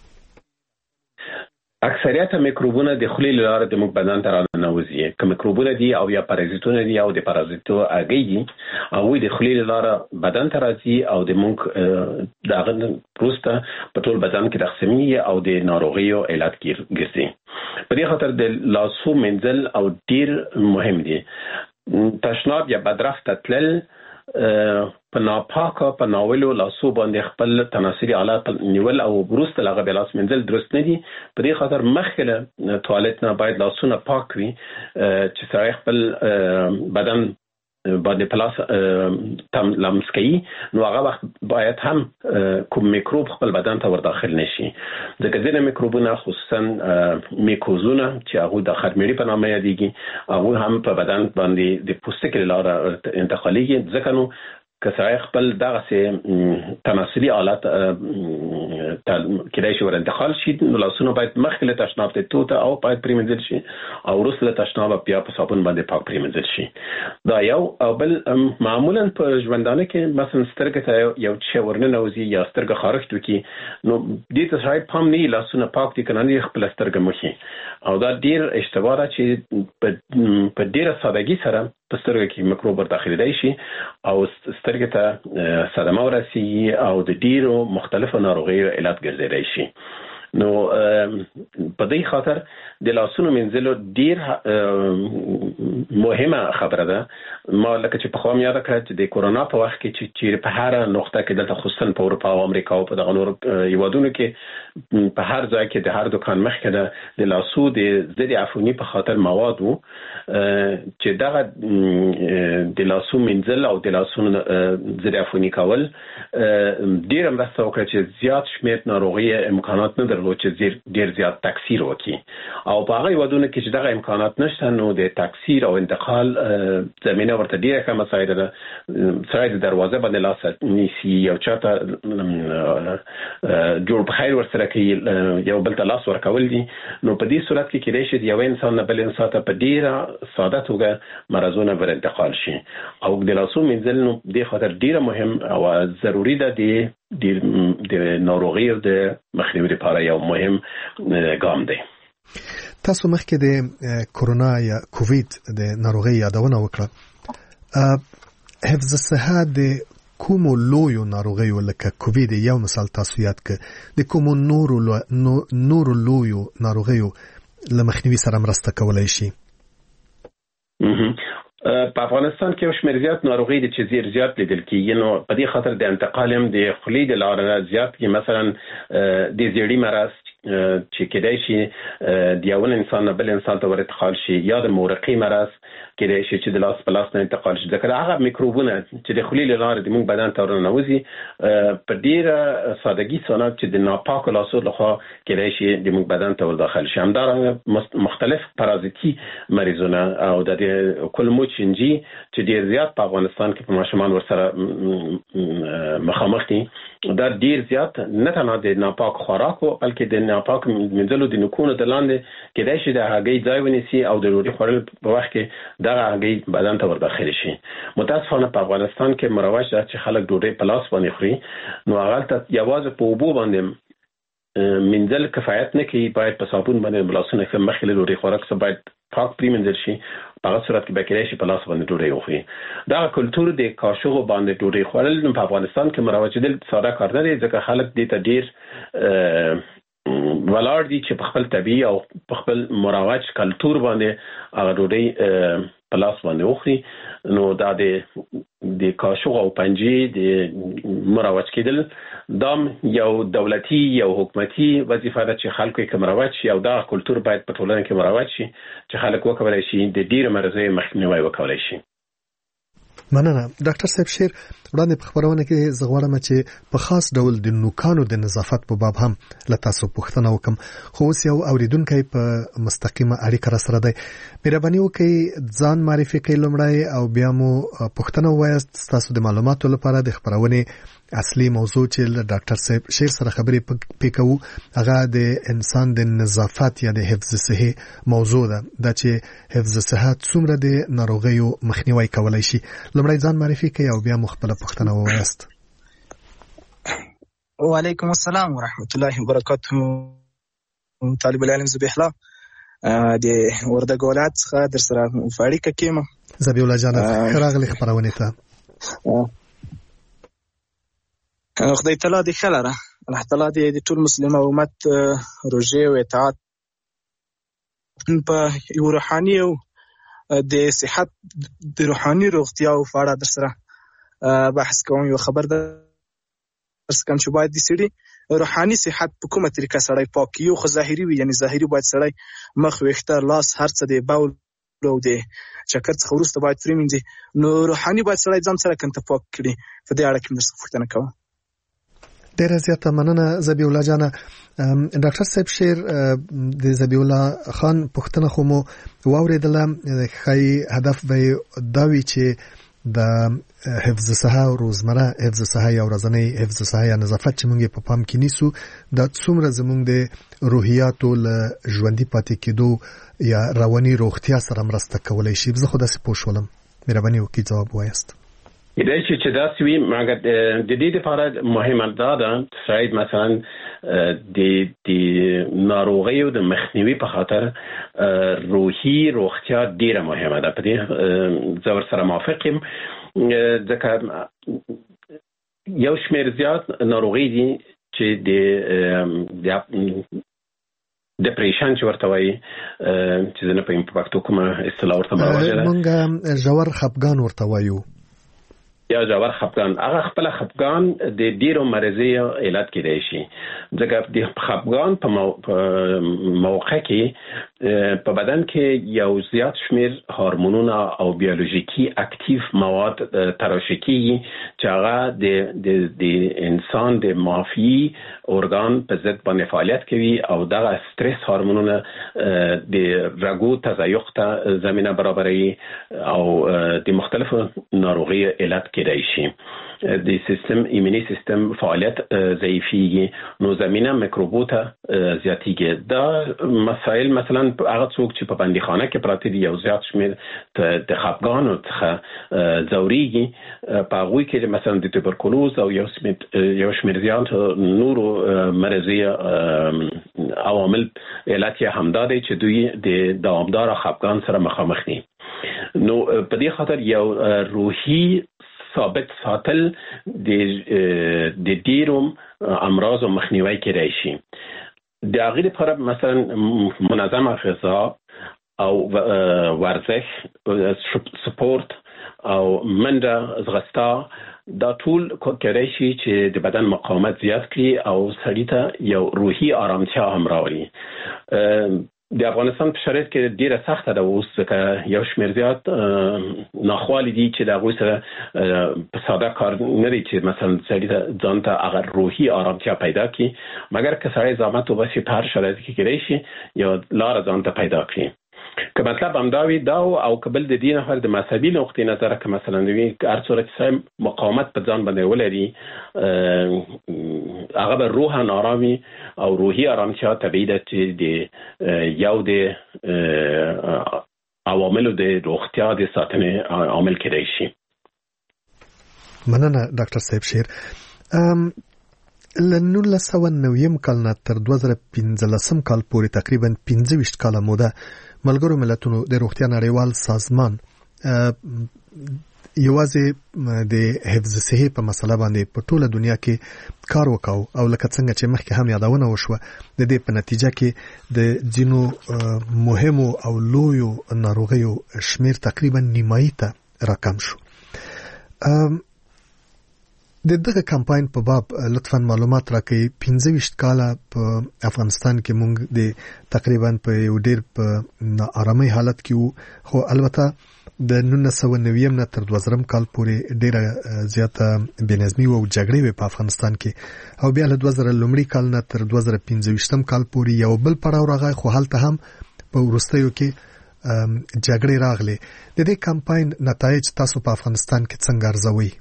اکثریت میکروبونه د خولې له لارې د موږ بدن ته راننوځي که میکروبونه دي او یا پارازیتونه دي او د پارازیتو اگې دي او د خولې له لارې بدن ته راځي او د موږ دغه وروسته په ټول بدن کې تقسیمي او د ناروغیو علت ګرځي. په دې خاطر د لاسو منځل او ډیر مهم دي. تشناب یا بدرخت تتلل په ناپاکه په ناولو لاسو باندې خپل تناسلي آلات نیول او وروسته لغه بلاس منځل درست نه دي. په دې خاطر مخکله توالت نه باید لاسونه پاک وي چې سړی خپل بدن باندې پلاس تم لمس کوي نو هغه وخت باید هم کوم میکروب خپل بدن ته ور داخل نشي ځکه ځینې میکروبونه خصوصا میکوزونه چې هغه د خرمېړي په نامه یادېږي هغه هم په بدن باندې د پوستکي له لارې انتقالېږي ځکه نو که سړی خپل دغه سي تناسلي آلات کېدای شي ور انتقال شي نو لاسونه باید مخکې له تشناب ته توته او باید پریمنځل شي او وروسته له تشناب بیا په صابون باندې پاک پریمنځل شي. دا یو او بل معمولا په ژوندانه کې مثلا سترګې ته یو څه ورننوځي یا سترګه خارښت وکړي نو دې ته سړی پام نه لاسونه پاک دي کنه نه خپل سترګه مخي او دا ډیر اشتباه ده چې په ډیره سادهګي سره په سترګه کې میکروب داخلي شي او سترګه ته صدمه ورسیږي او د ډیرو مختلفو ناروغیو علت ګرځیدای شي. نو په دې خاطر د لاسونو منځلو ډیر مهمه خبره ده. ما لکه چې په خو یاد کړم چې د کورونا په وخت کې چې په هر نقطه کې دلته خصوصا په اروپا او امریکا او په دغه نور هیوادونو کې په هر ځای کې د هر دکان مخکې ده د لاسو د ضد عفوني په خاطر مواد وو چې دغه د لاسو منځل او د لاسونو ضد عفوني کول ډیر مرسته وکړه چې زیات شمېر ناروغي امکانات نه درلود چې ډیر زیات تکثیر وکړي او په هغه ودونه کې چې دغه امکانات نشته نو د تکثیر او انتقال زمينه ورته ډیره کمه سایده ده. سایده دروازه باندې لاس نیسی یو چاته جوړ په خیر ورسره کې یو بل ته لاس ورکول دي نو په دې صورت کې کېدای شي یو انسان نه بل انسان ته په ډیره ساده توګه مرزونه ور انتقال شي او د لاسو منځل نو د خاطر ډیره مهم او ضروری ده د د ناروغیو د مخنیوي لپاره یو مهم ګام دی. تاسو مخکې د کورونا یا کووید د ناروغي یادونه وکړه. حفظ الصحه د کومو لویو ناروغیو لکه کووید یو مثال تاسو یاد کړ د کومو نورو نورو لویو ناروغیو لمخنیوي سره مرسته کولای شي؟ په افغانستان کې یو شمېر زیات ناروغي د چې زیر زیات لیدل کېږي نو په دې خاطر د انتقال هم د خولې د لارې زیات کې مثلا د زیړي مرض چې کېدای شي د یو انسان نه بل انسان ته ور انتقال شي یا د مورقي مرض کېدای شي چې د لاس په لاس نه انتقال شي. ځکه هغه میکروبونه چې د خولې له لارې د موږ بدن ته ورننوځي په ډیره سادهګي سره چې د ناپاکو لاسو لخوا کېدای شي د موږ بدن ته ور داخل شي. همدارنګه مختلف پارازیتي مریضونه او د کولمو چینجی چې ډیر زیات په افغانستان کې په ماشومان ورسره مخامخ دي، دا ډیر زیات نه تنها د ناپاک خوراکو بلکې د ناپاک منځلو د نکونو د لاندې کېدای شي د هګۍ ځای ونیسي او د ډوډۍ خوړل په وخت کې دغه هګۍ بدن ته ور داخل شي. متاسفانه په افغانستان کې مروج ده چې خلک ډوډۍ په لاس باندې خوري، نو هغه ته یوازې په اوبو باندې منځل کفایت نه کوي، باید په صابون باندې لاسونه ښه مخکې له ډوډۍ خوراک څخه باید پاک پریمنځل شي، په هغه صورت کې به کېدای شي په لاس باندې ډوډۍ وخوري. دا کلتور د کاشوغو باندې ډوډۍ خوړل په افغانستان کې مروجېدل ساده کار نه دی، ځکه خلک دې ته ډیر ولاړ دي چې په خپل طبيعي او په خپل مروج کلتور باندې هغه ډوډۍ په لاس باندې وخوري. نو دا د د کاشوغ او پنجې د مروج کېدل دا یو دولتي یو حکومتي وظیفه ده چې خلکو یې مروج شي، او دا کلتور باید په ټولنه کې مروج شي چې خلک وکولای شي د ډیر مرزه مخنیوي وکولای شي. مننه ډاکټر صاحب شیر. وړاندې په خبرونه کې زه غواړم چې په خاص ډول د نوکانو د نظافت په باب هم له تاسو پوښتنه وکم، خو اوس یو اوریدونکی په مستقیمه اړیکه را سره دی. مهرباني وکړئ ځان معرفي کړئ لومړی او بیا مو پوښتنه ووایاست. تاسو د معلوماتو لپاره د خبرونې اصلي موضوع چې ډاکټر صاحب شیر سره خبرې پکوو هغه د انسان د نظافت یا د حفظ صحي موضوع ده، دا چې حفظ صحت څومره د ناروغیو مخنیوي کولای شي. لومړی ځان معرفي کړئ او بیا مو خپل پوښتنه ووایاست. وعلیکم السلام ورحمت الله وبرکاته. طالب العلم ذبیح الله د وردګ ولایت څخه در سره په اړیکه کې یم. ذبیح الله جان راغلی خبرونه ته. خدای تعالی دې خلره الله تعالی دې د ټول مسلمان امت روزه او اطاعت په یو روحاني او د صحت د روحاني روغتیا او فاړه در سره بحث کوم. یو خبر ده درس کوم چې باید د سړي روحاني صحت په کومه طریقه سړی پاک یو خو ظاهري وي، یعنی ظاهري باید سړی مخ ویښته لاس هر څه دی باول او د چکر څخه وروسته باید پریمنځي، نو روحاني باید سړی ځان سره کنته پاک کړي. په دې اړه کې موږ پوښتنه کوو. ډیره زیاته مننه ذبیح الله جان. ډاکټر صاحب شیر د ذبیح الله خان پوښتنه خو مو واوریدله، خای هدف به دا وی چې د حفظ صحه او روزمره حفظ صحه او ورځنی حفظ صحه یا نظافت چې موږ په پام کې نیسو د څومره زموږ د روحیاتو له ژوندۍ پاتې کېدو یا رواني روغتیا سره مرسته کولای شي. زه خو داسې پوه شولم، مهرباني وکړئ جواب وایاست. کېدای شي چې داسې وي، مګر د دې لپاره مهمه دا ده شاید مثلا د د ناروغیو د مخنیوي په خاطر روحي روغتیا ډیره مهمه ده. په دې زه ورسره موافق یم، ځکه یو شمېر زیات ناروغي دي چې د ډیپریشن چې ورته وایي، چې زه نه پوهیم په پښتو کومه اصطلاح ورته مروجه ده، موږ ژور خفګان ورته وایو یا ژور خفګان. هغه خپل خفګان د ډیرو مرضیو علت کېدای شي، ځکه د خفګان په موقع کې په بدن کې یو زیات شمیر هورمونونه او بیولوژیکي اکټیو مواد ترشح کیږي چې هغه د د د انسان د معافي ارګان په ضد باندې فعالیت کوي، او دغه استرس هورمونونه د رګو تضایق ته زمینه برابروي او د مختلفو ناروغیو علت کېدای شي. د سیستم ایمنی سیستم فعالیت ضعیفیږي، نو زمینه میکروبو ته زیاتیږي. دا مسائل مثلا هغه څوک چې په بندیخانه کې پراته دي یو زیات شمیر د خفګانو څخه ځوريږي، په هغوی کې مثلا د توبرکلوز او یو یو شمیر زیات نورو مرضی عوامل علت یې همدا دی چې دوی د دوامدار خفګان سره مخامخ دي. نو په دې خاطر یو روحي ثابت ساتل د د ډیرو امراض مخنیوي کېدای شي. د هغې لپاره مثلا منظمه غذا او ورزش، سپورت او منډه، ځغستا، دا ټول کېدای شي چې د بدن مقاومت زیات کړي او سړي ته یو روحي آرامتیا هم راوړي. د افغانستان په شرایط کې ډیره سخته ده اوس ځکه یو شمېر زیات ناخوالې دي چې د هغوی سره په ساده کار نه دی چې مثلا سړي ته ځان ته هغه روحي آرامتیا پیدا کړي، مګر که سړی زحمت وباسي په هر شرایط کې کېدای شي یو لاره ځان ته پیدا کړي. که مطلب همدا وي دا او قبل د دې نفر د مذهبي نقطې نظره که مثلا وي هر څومره چې سړی مقاومت په ځان باندې ولري هغه به روحاً آرامي او روحي آرامتیا طبیعي ده چې د یو د عواملو د روغتیا د ساتنې عامل کېدای شي. مننه ډاکټر صاحب شیر. له نولس سوه نویم کال نه تر دوه زره پنځلسم کال پورې تقریبا پنځه ویشت کاله موده ملګرو ملتونو د روغتیا نړیوال سازمان یوازې د حفظ صحي په مسله باندې په ټوله دنیا کې کار وکاو او لکه څنګه چې مخکې هم یادونه وشوه د دې په نتیجه کې د ځینو مهمو او لویو ناروغیو شمیر تقریبا نیمایي ته راکم شو. د دغه کمپاین په باب لطفاً معلومات راکړئ. پنځه ویشت کاله په افغانستان کې موږ د تقریبا په یو ډیر په ناارامۍ حالت کې وو، خو البته د نولس سوه نویم نه تر دوه زرم کال پورې ډیره زیاته بېنظمي او جګړې وې په افغانستان کې، او بیا له دوه زره لومړي کال نه تر دوه زره پنځه ویشتم کال پورې یو بل پړاو راغی، خو هلته هم په وروستیو کې جګړې راغلې. د دې کمپاین نتایج تاسو په افغانستان کې څنګه ارزوئ؟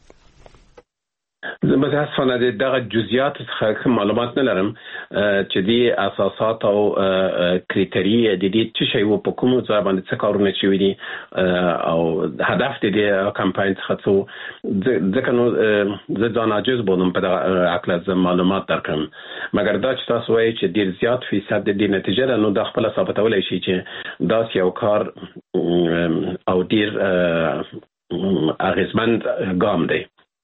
زه متاسفانه د دغه جزئیات څخه معلومات نه لرم چې د اساسات او کریټریې د دې څه شی وو په کوم ځای باندې څه کارونه شوي دي او هدف د دې کمپاین څخه څه، ځکه نو زه ځان عاجز بولم په دغه عقله زه معلومات درکړم، مګر دا چې تاسو وایئ چې ډېر زیات فیصد د دې نتیجه ده نو دا خپله ثابتولی شي چې داسې یو کار او ډېر اغېزمند ګام دی.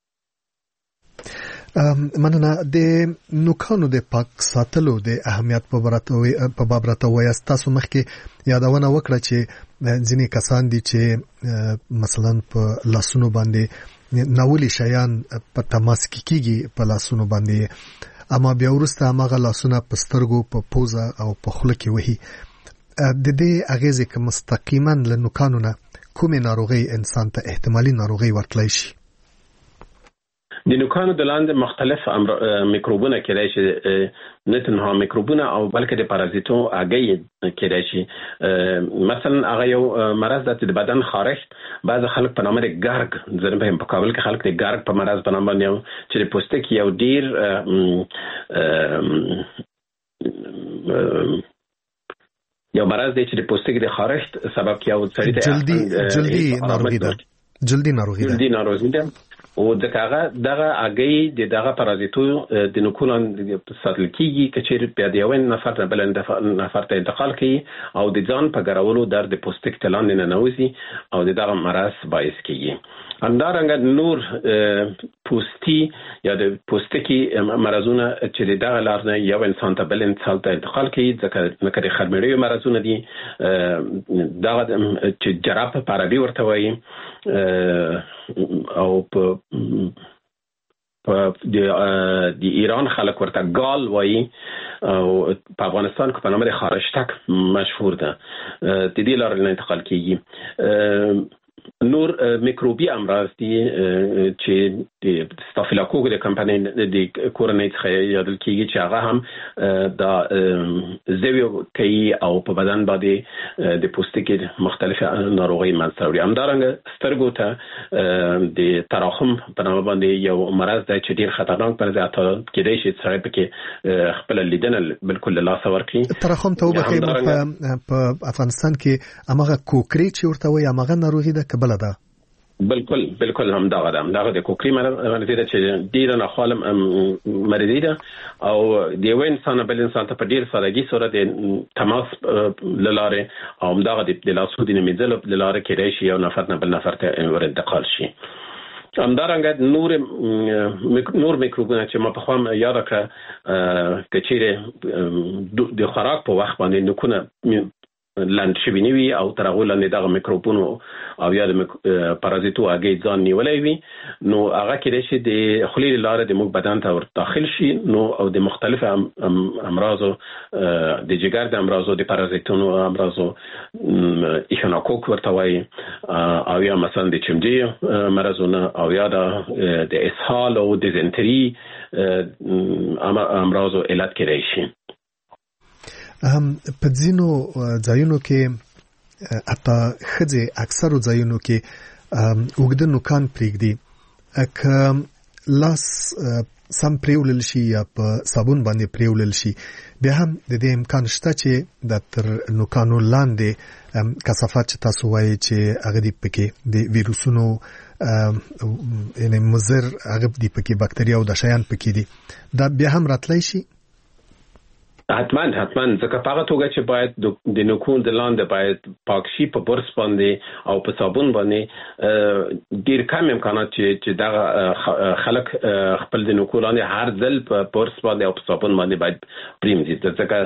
مننه. د نوکانو د پاک ساتلو د اهمیت په باب راته وایاست. تاسو مخکې یادونه وکړه چې ځینې کسان دي چې مثلا په لاسونو باندې ناولي شیان په تماس کې کېږي په لاسونو باندې، اما بیا وروسته هماغه لاسونه په سترګو په پوزه او په خوله کې وهي. د دې اغېزې که مستقیما له نوکانو نه کومې ناروغۍ انسان ته احتمالي ناروغۍ ورتلی شي؟ د نوکانو د لاندې مختلف میکروبونه کېدای شي، نه تنها میکروبونه او بلکې د پارازیتو هګۍ کېدای شي. مثلا هغه یو مرض ده چې د بدن خارښت، بعض خلک په نامه د ګرګ، زه په په کابل کې خلک د ګرګ په مرض په نامه باندې چې د پوستکي یو ډیر یو مرض دی چې د پوستکي د خارښت سبب کوي او سړی ته جلدی جلدی ناروغي ده جلدی ناروغي ده جلدي ناروغي ده او دغه دغه هګۍ د دغه پارازیتو د نوکونو ساتل کیږي چې چیرې په دی یو نفر نه بل نفر ته انتقال کوي او د ځان په ګرولو در د پوستک تلان نه نوځي او دغه مرض باعث کیږي. همدارنګه نور پوستی یا د پوستکی مرزونه چې دغه لار نه یو انسان ته بل انسان ته انتقال کوي، ځکه نکړي خرمړیو مرزونه دي دغه چې جراب په عربي ورته وایي او په د ایران خلک ورته ګال وایي او په افغانستان کې په نامه د خارشتک مشهور ده، د دې لارې نه انتقال کیږي. نور میکروبي امراض دي چې د ستافیلوکوک د کمپنۍ د کورنۍ څخه یادل کیږي چې هغه هم د زویو کوي او په بدن باندې د پوستکي مختلف ناروغۍ منځته راوړي. همدارنګه سترګو ته د تراخم په نامه باندې یو مرض دی چې ډیر خطرناک مرض دی، حتی کېدای شي سړی پکې خپل لیدنه بالکل له لاسه ورکړي. تراخم ته وبخښئ، په افغانستان کې هماغه کوکری چې ورته وایي هماغه ناروغي ده بله ده؟ بالکل بالکل هم دغه ده دغه د کوکری مرض ده چې ډیره ناخوالم مرضی ده او د یو انسان بل انسان ته په ډیر سادهګي سره د تماس لاره او دغه د لاسو د نمیدل لاره کېدای شي یو نفر نه بل نفر ته ور انتقال شي. همدارنګه نور نور میکروبونه چې ما په خوا یاد کړه چې د خوراک په وخت باندې نکونه لاند شوی نیوي او تر هغه لاندې دغه میکروبونو او یا د پارازیتو هغه ځان نیولای وي نو هغه کې چې د خلیل لاره د موږ بدن ته ور داخل شي نو او د مختلفو امراضو د جګر د امراضو د پارازیتونو امراضو ایشنوکوک ورته وایي او یا مثلا د چمجي مرزونه او یا د اسهال او دیزنتری امراضو علت کېدای شي. هم په ځینو ځایونو کې اته خځې اکثرو ځایونو کې وګړو نوکان پریږدي اک لاس سم پریولل شي یا په صابون باندې پریولل شي بیا هم د دې امکان شته چې د تر نوکانو لاندې کثافات چې تاسو وایي چې هغه دی پکې د ویروسونو یعنی مضر هغه دی پکې باکتریا او د شیان پکې دي دا بیا هم راتلی شي. حتما حتما ځکه په هغه توګه چې باید د نوکون د لاندې باید پاک شي په برس باندې او په صابون باندې ډیر کم امکانات چې چې دا خلک خپل د نوکو لاندې هر ځل په برس باندې او په صابون باندې باید پریمزي ځکه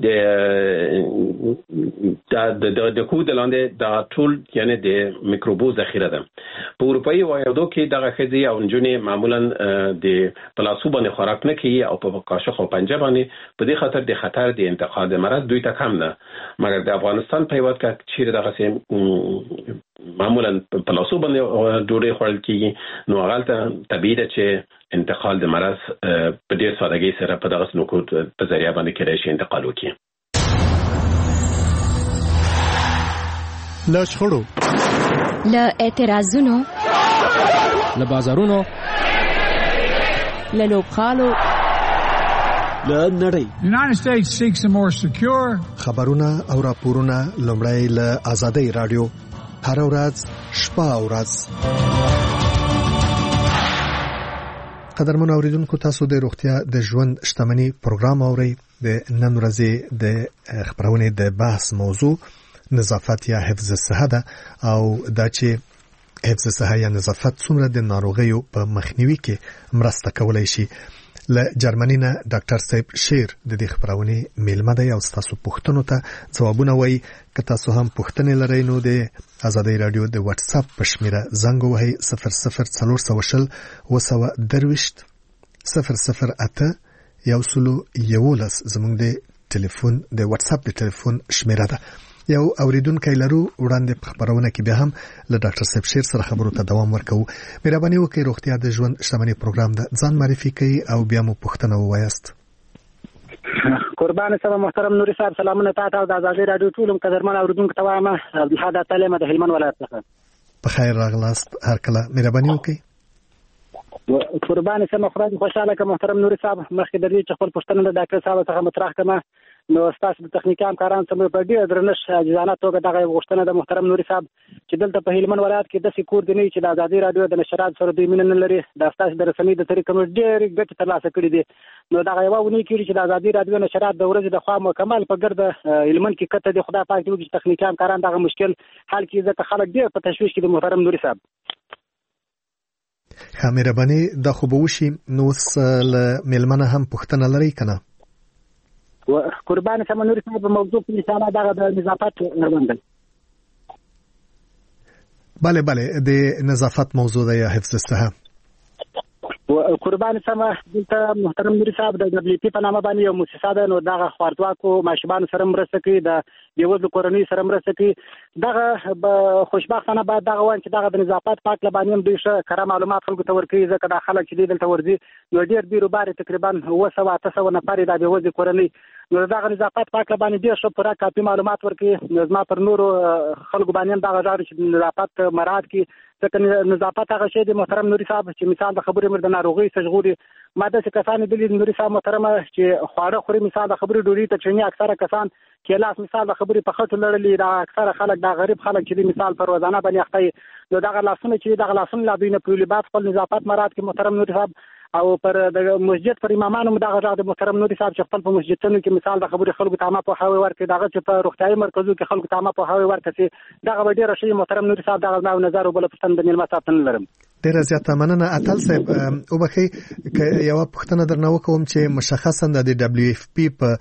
د د د کو د لاندې دا ټول یعنی د میکروبو ذخیره ده. په اروپאי وایدو کې دغه خځې او نجونې معمولا د پلاسو باندې خوراک نه کوي او په قاشق او پنجه باندې په دې خاطر د خطر د انتقال د مرض دوی ته کم ده مګر د افغانستان په هیواد کې چیرې دغه سیم معمولا په لاسو باندې ډوډۍ خوړل کیږي نو هغه ته طبیعي ده چې انتقال د مرض په ډېر سادهګۍ سره په دغه نوکو په ذریعہ باندې کېدای شي انتقال وکړي. له شخړو له اعتراضونو له بازارونو له لوبخالو له نړۍ The United States seeks a more secure خبرونه او راپورونه لومړی له آزادۍ رادیو هر ورځ شپه او ورځ. قدرمن اوریدونکو تاسو د روغتیا د ژوند شتمنۍ پروګرام اورئ. د نن ورځې د خبرونه د بحث موضوع نظافت یا حفظ صحه ده او دا چې حفظ صحه یا نظافت څومره د ناروغیو په مخنیوي کې مرسته کولای شي. له جرمني نه ډاکټر صاحب شیر د دې خبرونه میلمه دی او تاسو پوښتنو ته ځوابونه وایي. که تاسو هم پوښتنې لرئ نو د آزادۍ رادیو د واتس اپ په شمیره زنګ ووهئ صفر صفر څلور سوه شل اوه سوه درویشت صفر صفر اته یو سلو یولس زموږ د ټلیفون د واتس اپ د ټلیفون شمیره ده. یو اوریدونکو لرو وړاندې په خبرونه کې به هم له ډاکټر صاحب شیر سره خبرو ته دوام ورکوو. مهرباني وکړئ روغتیا د ژوند شتمنۍ پروګرام ده ځان معرفي کړئ او بیا مو پوښتنه ووایاست. قربان سم محترم نوري صاحب سلامونه تاسو ته د آزادۍ رادیو ټول قدرمن اوریدونکو ته وایم. عبدالحاد تعلیم د هلمند ولایت څخه په خیر راغلاست. هر کله مهرباني وکړئ. قربان سم خدای خوشاله که محترم نوري صاحب مخکې د دې چې خپل پوښتنه د ډاکټر صاحب څخه مطرح کړم نو تاسو د تخنیکي همکارانو سره په ډېر درنښت عاجزانه توګه دغه غوښتنه د محترم نوري صاحب چې دلته په هلمند ولایت کې د سکور دی چې د آزادۍ رادیو د نشرات سره دوی مینه نه لري د تاسو د رسنۍ د طریقو ډېر ګټه ترلاسه کړې دي نو دغه یو ونی کړي چې د آزادۍ رادیو نشرات د ورځې د خوا مکمل په ګرد هلمند کې کته د خدای پاک دی چې تخنیکي همکاران دغه مشکل حل کړي ځکه خلک ډېر په تشویش کې د محترم نوري صاحب خامربانی د خو به وشي نو سل ملمنه هم پښتنه لري کنه قربان سم نوري صاحب موضوع په مثال دغه د نظافت روان بله بله د نظافت موضوع د حفظ الصحه قربان سم دلته محترم نوري صاحب د دبليو پی په نامه باندې یو مؤسسه ده نو دغه خواردواکو ماشومان سره مرسته کوي د دیوز کورنۍ سره مرسته کوي دغه خوشبختانه بعد دغه وان چې دغه د نظافت پاک لبانې هم دوی ښه کره معلومات خلکو ته ورکوي ځکه دا خلک چې دلته ورځي نو ډېر بیروبار تقریبا اوه سوه اته سوه نفر د دیوز کورنۍ نو دغه نظافت پاک لبانې ډېر ښه پوره کافي معلومات ورکوي نو زما پر نورو خلکو باندې هم دغه ځای چې نظافت مراعات کړي ځکه نظافت هغه شی دی محترم نوري صاحب چې مثال د خبرې مر د ناروغي سجغوري ماده چې کسان دي نوري صاحب محترم چې خواړه خوري مثال د خبرې ډوډۍ ته چني اکثره کسان کلاس مثال د خبرې په خټو لړلې دا اکثره خلک دا غریب خلک چې مثال پر روزانه باندې اخته نو دغه لاسونه چې دغه لاسونه لا دوی نه پرولبات خپل نظافت مراد کې محترم نوري صاحب او پر د مسجد پر امامانو دغه ځای د محترم نوري صاحب چې خپل په مسجدونو کې مثال د خبرې خلکو ته ما په هاوی ورکړي دغه چې په روغتيایي مرکزو کې خلکو ته ما په هاوی ورکړي دغه ډېر شي محترم نوري صاحب دغه نو نظر وبله پښتن د ملما صاحب نه لرم ډېر زیاته مننه اتل صاحب او بخي یو پښتنه درنه وکوم چې مشخصا د دبليو اف پی په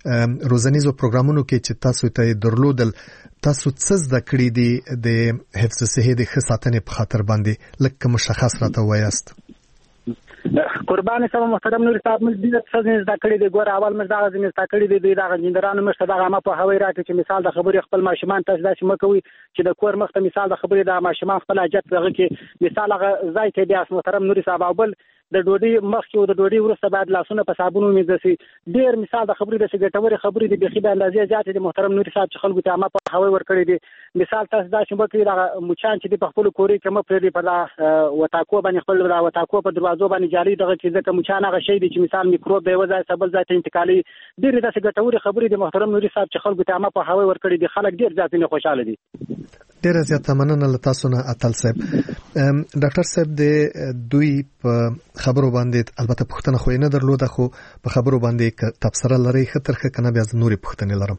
روزنیزو پروګرامونو کې چې تاسو ته درلودل تاسو څه زده کړی دي د حفظ صحت د خصاتنې په خاطر باندې لکه مشخص راته وایاست؟ قربان سم محترم نور صاحب موږ د څه زده کړی دي ګور اول موږ دا زمي زده کړی دي دا جندرانو مشته دا ما په هوای راکې چې مثال د خبرې خپل ماشومان تاسو داسې مکوي چې د کور مخته مثال د خبرې د ماشومان خپل حاجت دغه کې مثال هغه ځای کې بیا محترم نور صاحب او بل د ډوډۍ مخکې او د ډوډۍ وروسته باید لاسونه په صابون ومینځل شي. ډېر مثال د خبرې د ګټورې خبرې د بخي د اندازې زیاتې د محترم نور صاحب چې خلکو ته ما په هوای ورکړي دي. مثال تاسو دا چې وکړي دا مچان چې په خپل کوري کې مې پرې په دا وتاکو باندې خپل دا وتاکو په دروازو باندې جاري دغه چې ځکه مچان هغه شی دي چې مثال میکروب به وځي سبل ځای ته انتقالي. ډېر د ګټورې خبرې د محترم نور صاحب چې خلکو ته ما په هوای ورکړي دي. خلک ډېر ځاتې نه خوشاله دي. ډېر زیات مننه له تاسو نه اتل صاحب. ډاکټر صاحب د دوی په خبرو باندې البته پوښتنه خو نه درلوده خو په خبرو باندې تبصره لري خطر خه کنه بیا نوري پوښتنه لرم.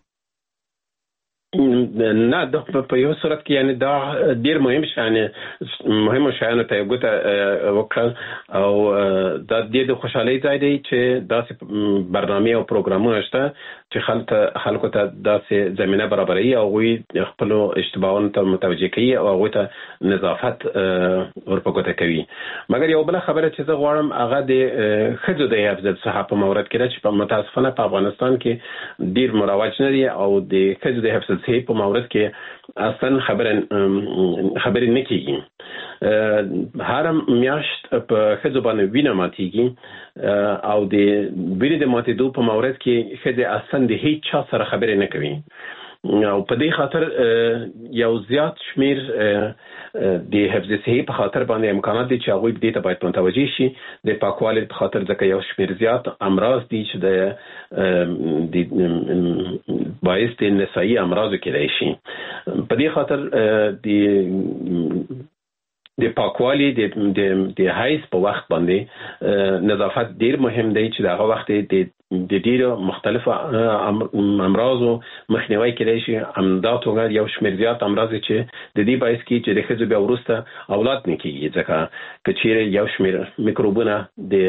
نه د په یو صورت کې یعنی دا ډیر مهم شانه مهم شانه ته وګته وکړ او دا د خوشحالي ځای دی چې داسې برنامه او پروګرامونه شته چې خلک خلکو ته داسې زمينه برابري او وي خپل اشتباهونه ته متوجه کوي او هغه ته نظافت ورپکوته کوي. مګر یو بل خبره چې زه غواړم هغه د خځو د حفظ صحت په مورد کې چې په متاسفانه په افغانستان کې ډیر مروج نه دي او د خځو د حفظ صحت په مورد کې اصلا خبره خبرې نه کیږي. هر میاشت په خځو باندې وینه ماتيږي او د وینې د ماتېدو په مورد کې خځې اصلا د هیڅ چا سره خبرې نه کوي او په دې خاطر یو زیات شمیر د حفظ صحت په خاطر باندې امکانات دي چې هغه دې ته باید متوجه شي د پاکوالي په خاطر ځکه یو شمیر زیات امراض دي چې د د باعث د نسایي امراض کېدای شي. په دې خاطر د د پاکوالي د د د حیض په وخت باندې نظافت ډیر مهم دی چې دغه وخت د د ډیرو مختلفو امراضو مخنیوي کېدای شي. همدا توګه یو شمېر زیات امراض چې د دې باعث کیږي چې د ښځو بیا وروسته اولاد نه کیږي ځکه که چیرې یو شمېر میکروبونه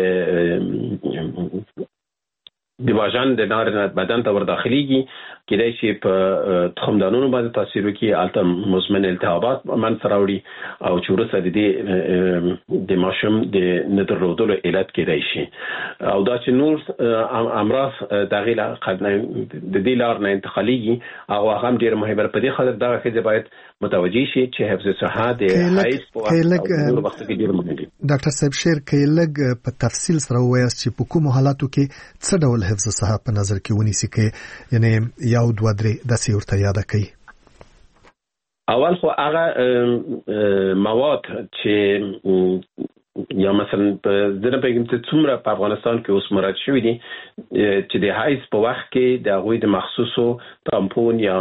د د واژن د نارینه بدن ته ورداخليږي کېدای شي په تخمدانونو باندې تاثیر وکړي البته مزمن التهابات منځ راوړي او چې وروسته د دې د ماشوم د ندرودلو علت کېدای شي او دا چې نور امراض دغه د دې لار نه انتقاليږي او هغه هم ډیر مهمه په دې خاطر دا چې باید متوجي شي چې حفظ صحت د حیض په وخت کې ډیر مهم دي. ډاکټر صاحب شیر کې لګ په تفصیل سره وایي چې په کوم حالاتو کې څه ډول حفظ صحت په نظر کې ونیسي کې یعنی یو دوه درې د سیورته یاد کړي. اول خو هغه مواد چې یا مثلا په دغه پیغام ته څومره په افغانستان کې اوس مراد شوی دي چې د حیض په وخت کې د غوي د مخصوصو تامپون یا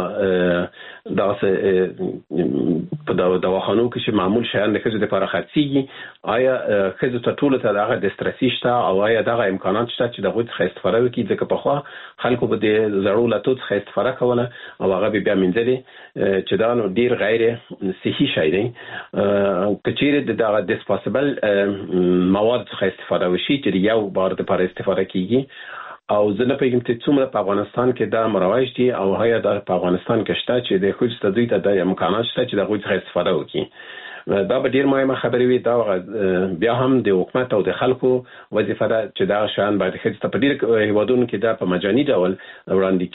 داسې په دواخانو کې چې معمول شیان د خځو لپاره خرڅيږي آیا خځو ته ټول ته دغه د سترسي شته او آیا دغه امکانات شته چې دغه څخه استفاده وکړي ځکه په خوا خلکو به د زړو لاتو څخه استفاده کوله او هغه بیا منځلي چې دا نو ډیر غیر صحي شي دی. کچېره دغه ډیسپوسیبل مواد څخه استفاده وشي چې یو بار د لپاره استفاده کیږي او زه نه پیږم چې څومره په افغانستان کې دا مروج دي او هيا د په افغانستان کې شته چې د خو ست دوی ته د امکانات شته چې د غوښ څخه استفاده وکړي. دا به ډیر مهمه خبرې وي. دا بیا هم د حکومت او د خلکو وظیفه ده چې دا شان باید خځې ته په ډیر هیوادونو کې دا په مجاني ډول وړاندې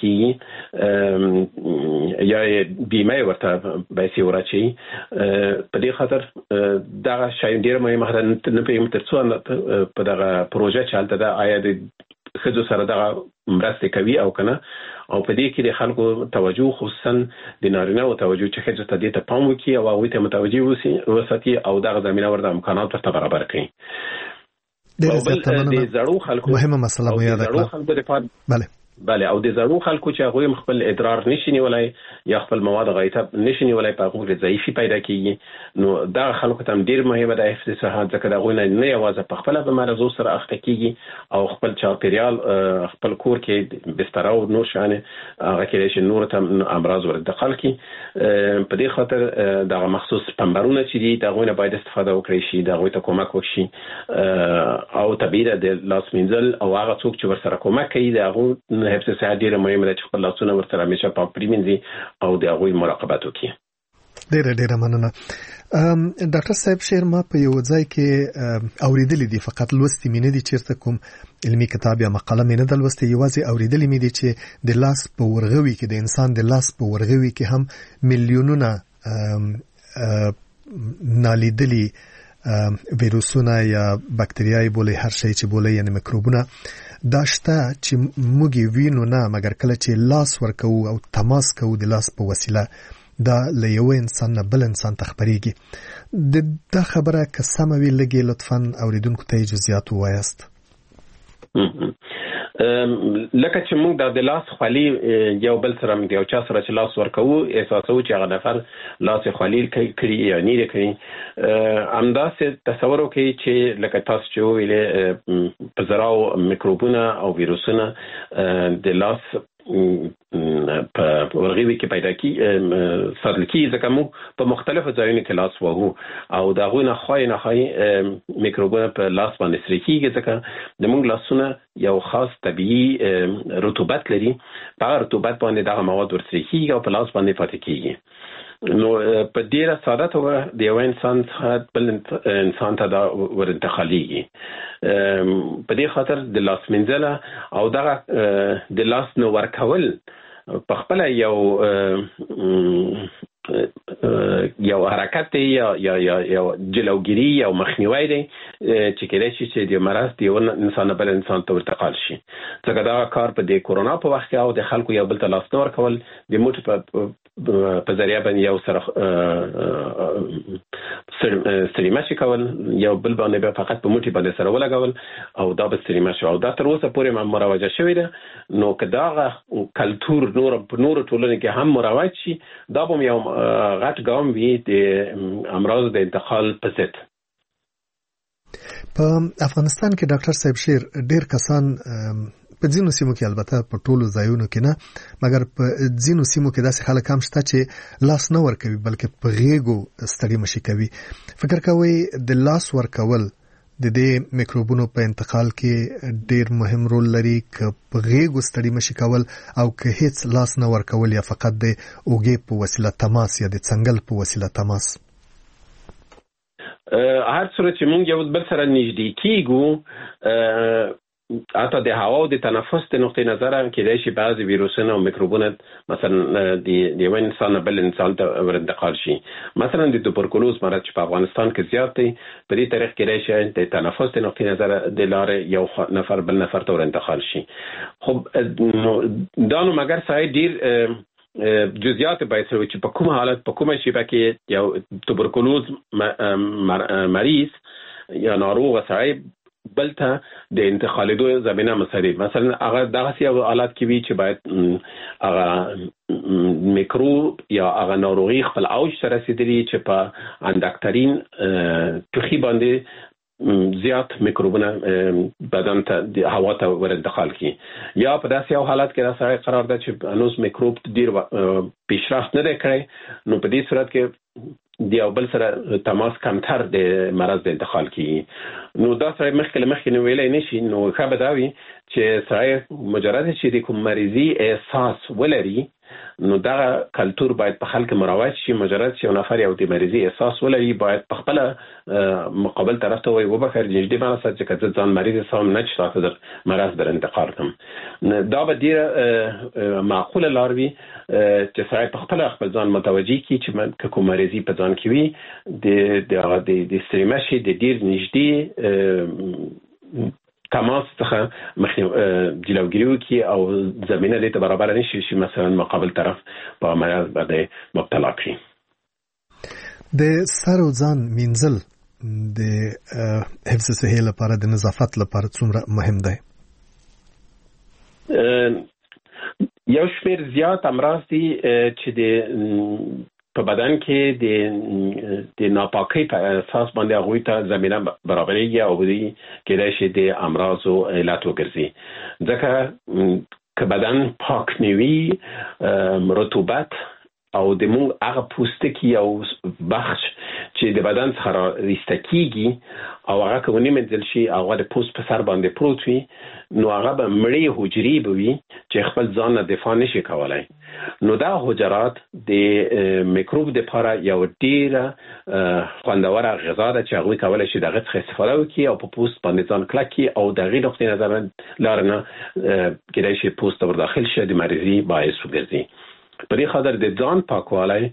کیږي یا بیمه ورته پیسې ورچي. په دې خاطر دا شای ډیر مهمه ده نه پیږم تر څو په دغه پروژه چې حالت ده آیا د خځو سره دغه مرسته کوي او کنه او په دې کې د خلکو توجه خصوصا د نارینه او توجه چې خځو ته دې ته پام وکړي او هغه ته متوجه وسی وساتي او دغه زمينه ورته امکانات ورته برابر کړي. د زړو خلکو مهمه مسله مو یاد کړه. بله بله او د زړو خلکو چې هغه خپل ادرار نشي نیولای یا خپل مواد غایطه نشي نیولای په هغه ضعیفي پیدا کیږي نو دا خلکو ته ډیر مهمه ده حفظ صحت ځکه دا غوښنه نه یوازې په خپل به مرزو سره اخته کیږي او خپل چاپیریال خپل کور کې بستر او نور شانه هغه کې چې نور ته امراض ورته دخل کی. په دې خاطر دا مخصوص پمبرونه چې دي دا غوښنه باید استفاده وکړي شي دا غوښته کومک وکړي او طبيعه د لاس منزل او هغه څوک چې ورسره کومک کوي دا غو حفظ صحت ډیره مهمه ده چې خپل لاسونه ورسره همیشه پاک پرېمنځي او د هغوی مراقبت وکړي. ډیره ډیره مننه. ډاکټر صاحب شیر ما په یو ځای کې اوریدلې دي، فقط لوستي مې نه دي چیرته کوم علمي کتاب یا مقاله مې نه ده لوستې، یوازې اوریدلې مې دي چې د لاس په ورغوي کې د انسان د لاس په ورغوي کې هم میلیونونه نالیدلي ویروسونه یا بکتریاوي بولي، هر شي چې بولي یعنی میکروبونه دا شته چې موږ وینو نه، مګر کله چې لاس ورکو او تماس کوو د لاس په وسیله دا له یو انسان نه بل انسان ته خبرېږي. دا خبره که سمه وي لږې لطفاً اوریدونکو ته جزئیات ووایاست. لکه چې موږ د لاس خولي یو بل سره موږ یو چا سره چې لاس ورکوو احساسو چې هغه نفر لاس خولي کړي یا نه کړي، همداسې تصور وکړئ چې لکه تاسو چې ویلې په زراو میکروبونه او ویروسونه د لاس په ورغوي کې پیدا کی ساتل کی، ځکه موږ په مختلفو ځایونو کې لاس وهو او دا غوونه خای نه خای میکروبونه په لاس باندې سره کیږي، ځکه د موږ لاسونه یو خاص طبيعي رطوبت لري، په رطوبت باندې دا مواد ورسره کیږي او په لاس باندې پاتې کیږي. نو په ډیره ساده توګه د یو انسان څخه بل انسان ته دا ورانتقالېږي. په دې خاطر د لاس منځله او دغه د لاس نو ورکول په خپل یو یو حرکت دی یا یا یا جلوګیری یا مخنیوي دی چې کله چې د مرض دی انسان بل انسان ته ورتقال شي. ځکه دا کار په د کورونا په وخت کې او د خلکو یو بل ته لاس نور کول د موټ په په ذریعہ باندې یو سره سریمه شي کول، یو بل باندې فقط په موټي باندې سره ولګول او دا به سریمه شو او دا تر اوسه پورې مروجه شوې ده. نو کدا کلچر نور په نور ټولنه کې هم مروج شي، دا به یو غټ ګام وي د امراض د انتقال په ضد. په افغانستان کې ډاکټر صاحب شیر ډیر کسان په ځینو سیمو کې، البته په ټولو ځایونو کې نه، مګر په ځینو سیمو کې داسې خلک هم شته چې لاس نه ورکوي بلکې په غېږو ستړي مشي کوي. فکر کوي د لاس ورکول د دې میکروبونو په انتقال کې ډیر مهم رول لري، که په غېږو ستړي مشي کول او که هیڅ لاس نه ورکول یا فقط د اوږې په وسیله تماس یا د څنګل په وسیله تماس؟ هر څومره چې موږ یو بل سره نږدې کیږو، حتی د هوا او د تنفس د نقطې نظر کېدای شي بعضې ویروسونه او میکروبونه مثلا د یو انسان بل انسان ته ورانتقال شي. مثلا د توبرکلوز مرض چې په افغانستان کې زیات دی، په دې طریق کېدای شي د تنفس د نقطې نظر د لارې یو نفر بل نفر ته ورانتقال شي. خب دا نو مګر سړی ډیر جزئیات باید سره چې په کوم حالت په کومه شیبه کې یو توبرکلوز مریض یا ناروغ سړی بل ته د انتقالېدو زمینه مساعد، مثلا هغه دغه یو حالات کې وي چې باید هغه میکروب یا هغه ناروغي خپل اوج سره رسیدلی چې په اندکترین ټوخي باندې زیات میکروبونه بدن ته د هوا ته ورانتقال کی، یا په داسې یو حالت کې راځي قرار ده چې انوس میکروب ډیر پیشرفت نه کوي، نو په دې صورت کې د یو بل سره تماس کمتر د مرض د انتقال کی. نو دا سره مخکې مخکې نو ویلای نشي، نو ښه به دا وي چې سړی مجرد چې د کوم مریضي احساس ولري، نو دا کلچر باید په خلک مروج شي. مجرد چې یو نفر یو د مریضي احساس ولري، باید په خپل مقابل طرف ته وایي وبخیر نږدې ما سره چې کله ځان مریض سم نه چې تاسو در مرض در انتقال کوم. دا به ډیره معقوله لار وي چې سړی په خپل خپل ځان متوجي کی چې کوم مریضي په ځان کې وي، د د د سریمه شي د ډیر نږدې تماس څخه مخنیو جلوګیری وکړي او زمینه دې ته برابر نشي شي مثلا مقابل طرف په مرض باندې مبتلا کړي. د سر او ځان مینځل د حفظ صحي لپاره د نظافت لپاره څومره مهم دی؟ یو شمیر زیات امراض دي چې د په بدن کې د د ناپاکۍ په اساس باندې هغوی ته زمینه برابرېږي او دوی کېدای شي د امراضو علت وګرځي. ځکه که بدن پاک نه وي، رطوبت او د موږ هغه پوستکی او بخش چې د بدن څخه راایسته کیږي او هغه کومې منځل شي هغه د پوست په سر باندې پروت وي نو هغه به مړی حجرې به وي چې خپل ځان نه دفاع نشي کولای. نو دا حجرات د میکروب د لپاره یو ډیره خوندوره غذا ده چې هغه کولای شي دغه څخه استفاده وکړي او په پوست باندې ځان کلک کړي او دغه نقطې نظر لارنه کېدای شي پوست ور داخل شي د مریضي باعث وګرځي. په دې خاطر د ځان پاکوالی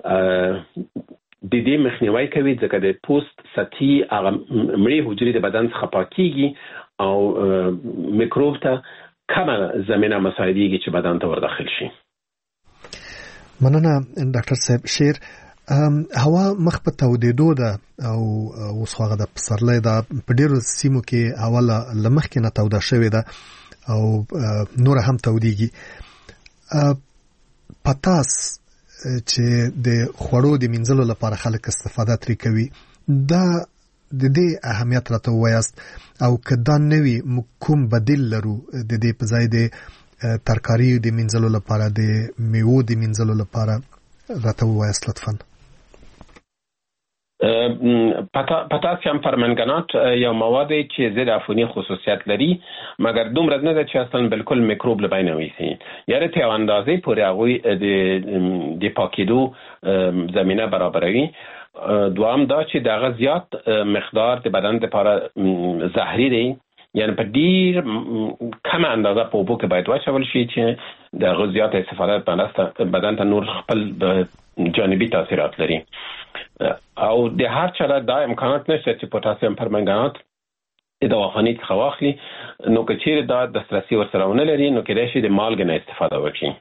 د دې مخنیوي کوي ځکه د پوست سطحي هغه مړی حجرې د بدن څخه پاکيږي او میکروب ته کمه زمينه مساعدېږي چې بدن ته ور داخل شي. مننه ډاکټر صاحب. شیر هوا مخ په تودېدو ده او اوس هغه د پسرلۍ ده په ډیرو سیمو کې اوله لمخ کې نه توده شوې ده او نور هم تودېږي. پتاس چې د خوړو د منځلو لپاره خلک استفاده ترې کوي دا د دې اهمیت راته وایاست او کدا نوی کوم بدیل لرو د دې په ځای د ترکاری د منځلو لپاره د میوو د منځلو لپاره راته وایاست لطفا. پتاسیم پرمنګنات یو مواد چې ضد عفونی خصوصیت لري مګر دومره نه ده چې اصلا بالکل میکروب له بین وایسي یعنی ته اندازې پورې هغه د د پاکیدو زمينه برابروي. دوام دا چې دغه زیات مقدار د بدن لپاره زهري دی یعنی په ډیر کم اندازه په اوبو کې باید واچول شي چې دغه زیات استفاده په بدن ته نور خپل جانبي تاثیرات لري او د هر چا د امکانات نشته چې پوتاسیم پرمنګنات د دواخانې څخه واخلي نو که چیرې دا دسترسي ورسره ونه لري نو کېدای شي د مالګې نه استفاده وکړي.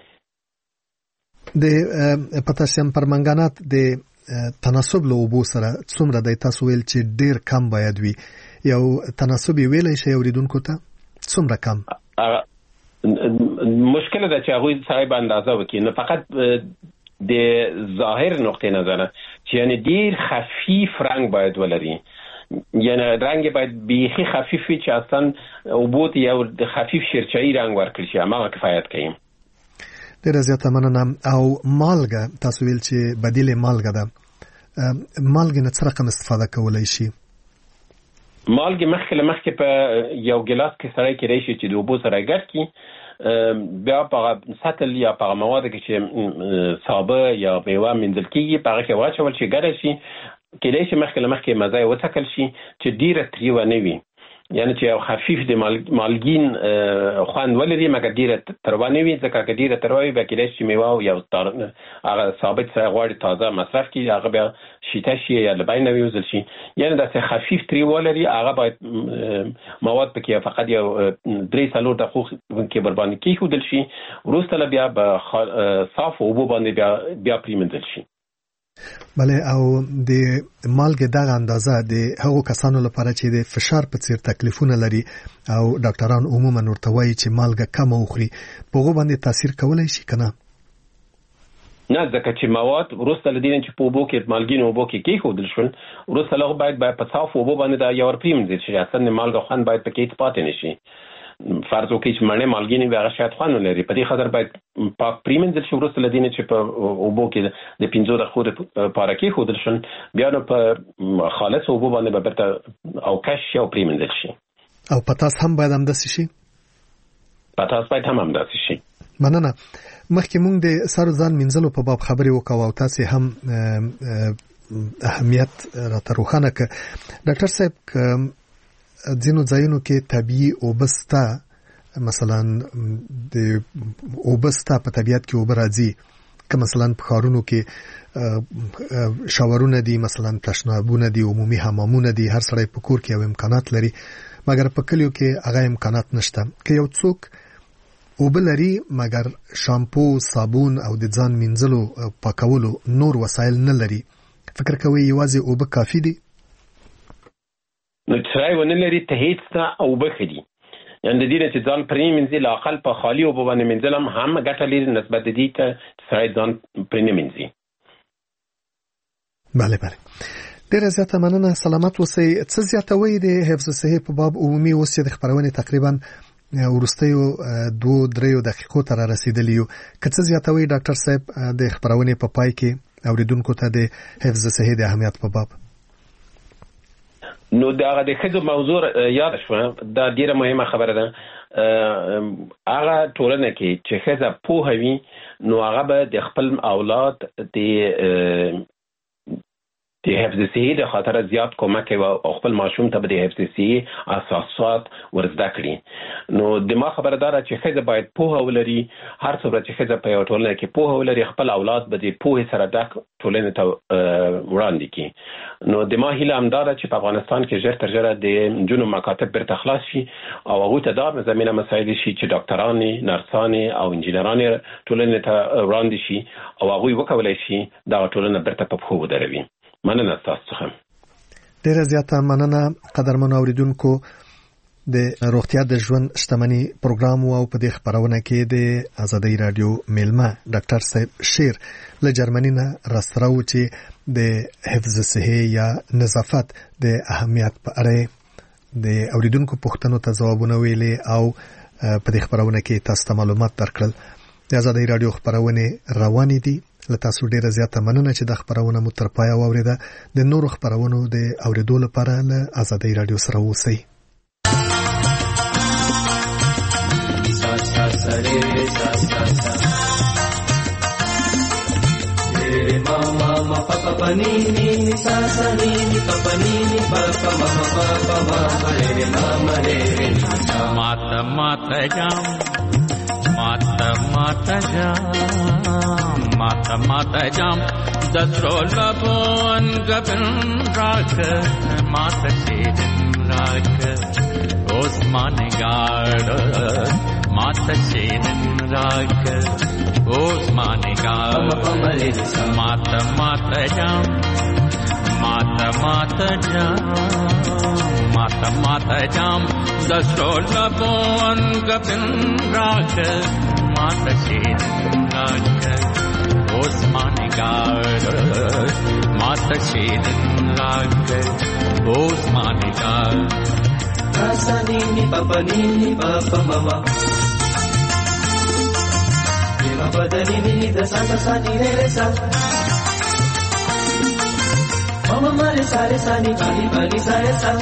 د پوتاسیم پرمنګنات د تناسب له اوبو سره څومره دی؟ تاسو ویل چې ډیر کم باید وي. یو تناسب ویلای شي اوریدونکو ته څومره کم؟ مشکل ده چې هغه سره به اندازه وکړي نو فقط د ظاهر نقطه نظر چې یعنی ډیر خفیف رنگ باید ولري یعنی رنگ باید بیخي خفیف وي چې اصلا اوبوت یو د خفیف شیرچایی رنگ ورکړي چې هغه کفایت کوي. ډیر زیاته مننه. او مالګه تاسو ویل چې بدیل مالګه ده مالګه نه څه رقم استفاده کولای شي؟ مالګه مخکې مخکې په یو ګلاس کې سره کې راشي چې د اوبو سره ګډ کی بیا په ساتل یا په مواد کې چې صابه یا میوه منځل کیږي په هغه کې واچول شي ګډ شي کېدای شي مخکې مخکې مزه وڅکل شي چې ډیره تریو نه وي یعنی چې یو خفیف د مالګین خوند ولري مګر ډیره تروانه وي ځکه چې ډیره تروي به کېدای شي میوه او یو هغه ثابت سره غوړي تازه مصرف کی هغه بیا شیته شي یا لباین وي وزل شي یعنی دا څه خفیف تریو ولري هغه باید مواد پکې فقط یو درې سالو دقیق کې برباندې کیښودل شي وروسته بیا به صاف او باندې بیا بیا پریمنځل شي. بله او د مالګې دغه اندازه د هغو کسانو لپاره چې د فشار په څیر تکلیفونه لري او ډاکټران عموما ورته وایي چې مالګه کم وخوري په هغو باندې تاثیر کولی شي که نه؟ نه ځکه چې مواد وروسته له دې نه چې په اوبو کې مالګین اوبو کې کېښودل شول وروسته له هغه باید په صاف اوبو باندې دا یو ور پریمنځل شي اصلا د مالګه خوند باید پکې هېڅ پاتې نه شي. فرض وکړئ چې مڼې مالګینې وي هغه شاید خوند ولري په دې خاطر باید پاک پریمنځل شي وروسته له دې نه چې په اوبو کې د پنځو دقیقو دپاره کېښودل شول بیا نو په خالص اوبو باندې به بېرته اوکش شي او پریمنځل شي. او پتاس هم باید همداسې شي؟ پتاس باید هم همداسې شي. مننه. مخکې موږ د سر ځان مینځلو په باب خبرې وکړو او تاسې هم اهمیت راته روښانه کړه. ډاکټر صاحب ځینو ځایونو کې طبیعي اوبه سته مثلا د اوبه سته په طبیعت کې اوبه راځي که مثلا په ښارونو کې شاورونه دي مثلا تشنابونه دي عمومي حمامونه دي هر سړی په کور کې یو امکانات لري مګر په کلیو کې هغه امکانات نشته. که یو څوک اوبه لري مګر شامپو صابون او د ځان مینځلو پاکولو نور وسایل نه لري فکر کوي یوازې اوبه کافي دي؟ نو چې ونه لري ته هیڅ ته اوبه ښه دي یعنې د دې نه چې ځان پرې مینځي له اقل په خالي اوبو باندې مینځل هم هم ګټه لري نسبت د دې ته چې سړی ځان پرې نه مینځي. بله بله ډېره زیاته مننه. سلامت اوسئ. څه زیاتوئ د حفظ صحي په باب عمومي اوس چې د خپرونې تقریبا ورستیو دوه دریو دقیقو ته رسیدلی یو. که څه زیاتوي ډاکټر صاحب د خبرونې په پای کې اوریدونکو ته د حفظ صحي د اهمیت په باب؟ نو دا د خځو موضوع یاد شو، دا ډیره مهمه خبره ده. هغه ټولنه کې چې خځه پوهه وي نو هغه به د خپل اولاد د د حفظ صحي د خاطر زیات کومک کوي او خپل ماشوم ته به د حفظ صحي اساسات ورزده کړي. نو د ما خبردار چې خځه باید پوهه ولري، هر څومره چې خځه په یو ټولنه کې پوهه ولري خپل اولاد به د پوهې سره ډک ټولنې ته وړاندې کړي. نو د ما هیله همدا ده چې په افغانستان کې ژر تر ژره د نجونو مکاتب بیرته خلاص شي او هغوی ته دا زمینه مسایل شي چې ډاکټرانې، نرسانې او انجینرانې ټولنې ته وړاندې شي او هغوی وکولی شي دغه ټولنه بیرته په پښو ودروي. مننه تاسو څخه. ډیره زیاته مننه قدرمنو اوریدونکو. د روغتیا د ژوند شتمنۍ پروګرام او په دې خبرونه کې د آزادۍ رادیو میلمه ډاکټر صاحب شیر له جرمني نه راستراو چې د حفظ صحي یا نظافت د اهمیت په اړه د اوریدونکو پوښتنو ته ځوابونه ویلي او په دې خبرونه کې تاسو ته معلومات درکړل. د آزادۍ رادیو خبرونه روانې دي. له تاسو ډیره زیاته مننه چې د خبرونه مو تر پایه واوریده. د نورو خبرونو د اوریدو لپاره له آزادۍ رادیو سره اوسئ. Mata mata jam, mata mata jam, mata mata jam. Dasrola bon gabin rak, mata shedin rak. Osman gard, mata shedin rak. Osman gard, mata mata jam, mata mata jam. Mata mata jam, dasrola bon gabin rak, mata shedin rak. Osman gard, mata shedin rak. Osman gard. Asani ni papa ni ni papa mama. Ni papa dani ni da sa sa sa ni re sa. Mama mare sa re sa ni bali bali sa re sa.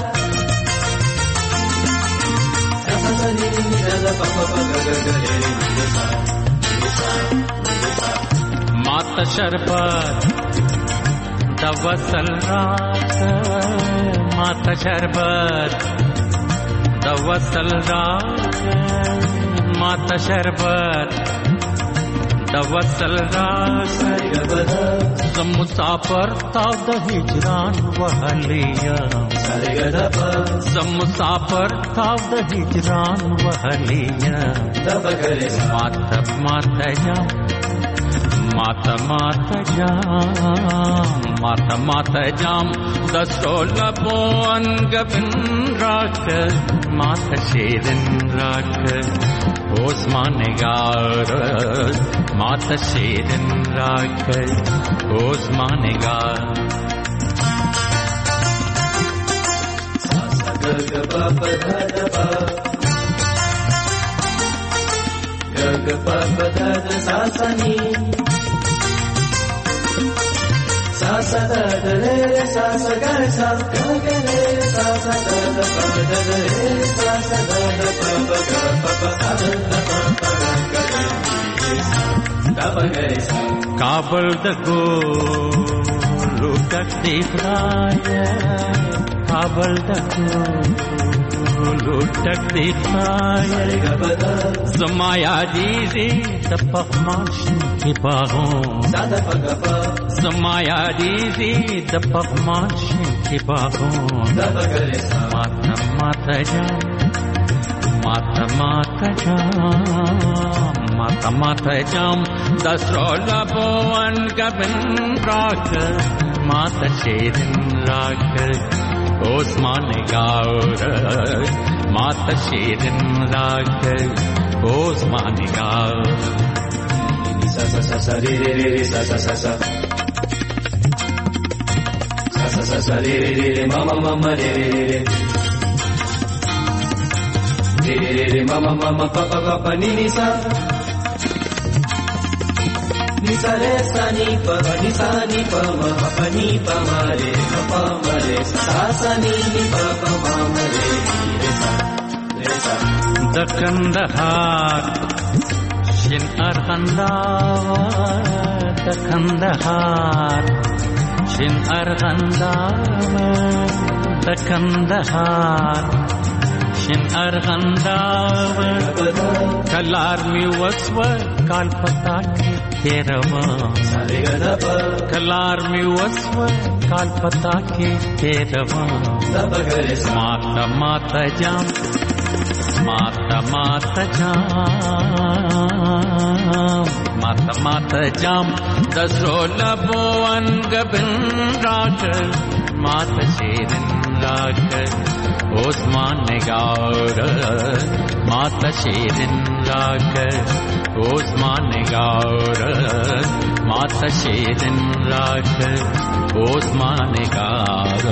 Mata sharbat dawasal raat, mata sharbat dawasal raat, mata sharbat dawasal raat. Zam musafir tav da hijran wahaliya, zam musafir tav da hijran wahaliya. Mata mata jam, mata mata jam, mata mata jam. Dasrola bon gabin rak, mata shedin rak. Osman gard, mata shedin rak. Osman gard. Sasa gaga papa dada pa, gaga papa dada sasa ni. Sasa dada re re sasa ga sa, gaga re sasa dada pa dada re sasa dada papa ga papa dada papa ga re sa dada ga re sa. Kabul da go lutak dikhaya, Kabul da go lutak dikhaya. Zamaya dizi tapakmashin ki bagon, Zamaya dizi tapakmashin ki bagon. Mata mata jam, mata mata jam, mata mata jam. Dasrola bon gabin rak, mata shedin rak. Osman gard, mata shedin rak. Osman gard. Sa sa sa sa re re re sa sa sa sa. Sa sa sa sa re re re mama mama re re re. re re re ma ma ma ma pa pa pa pa ni ni sa ni sa re sa ni pa pa ni sa ni pa ma pa ni pa ma re pa ma re sa sa ni ni pa pa ma ma re re sa re sa the Kandahar shin arghandawa the Kandahar shin arghandawa the Kandahar shin arghandawa kalar mi waswa kal pataki terava kalar mi waswa kal pataki terava mata mata jam mata mata jam mata mata jam dasrola boan gabin rag mata shirin rag Osman Gaur mata shirin rag Osman Gaur mata shirin rag Osman Gaur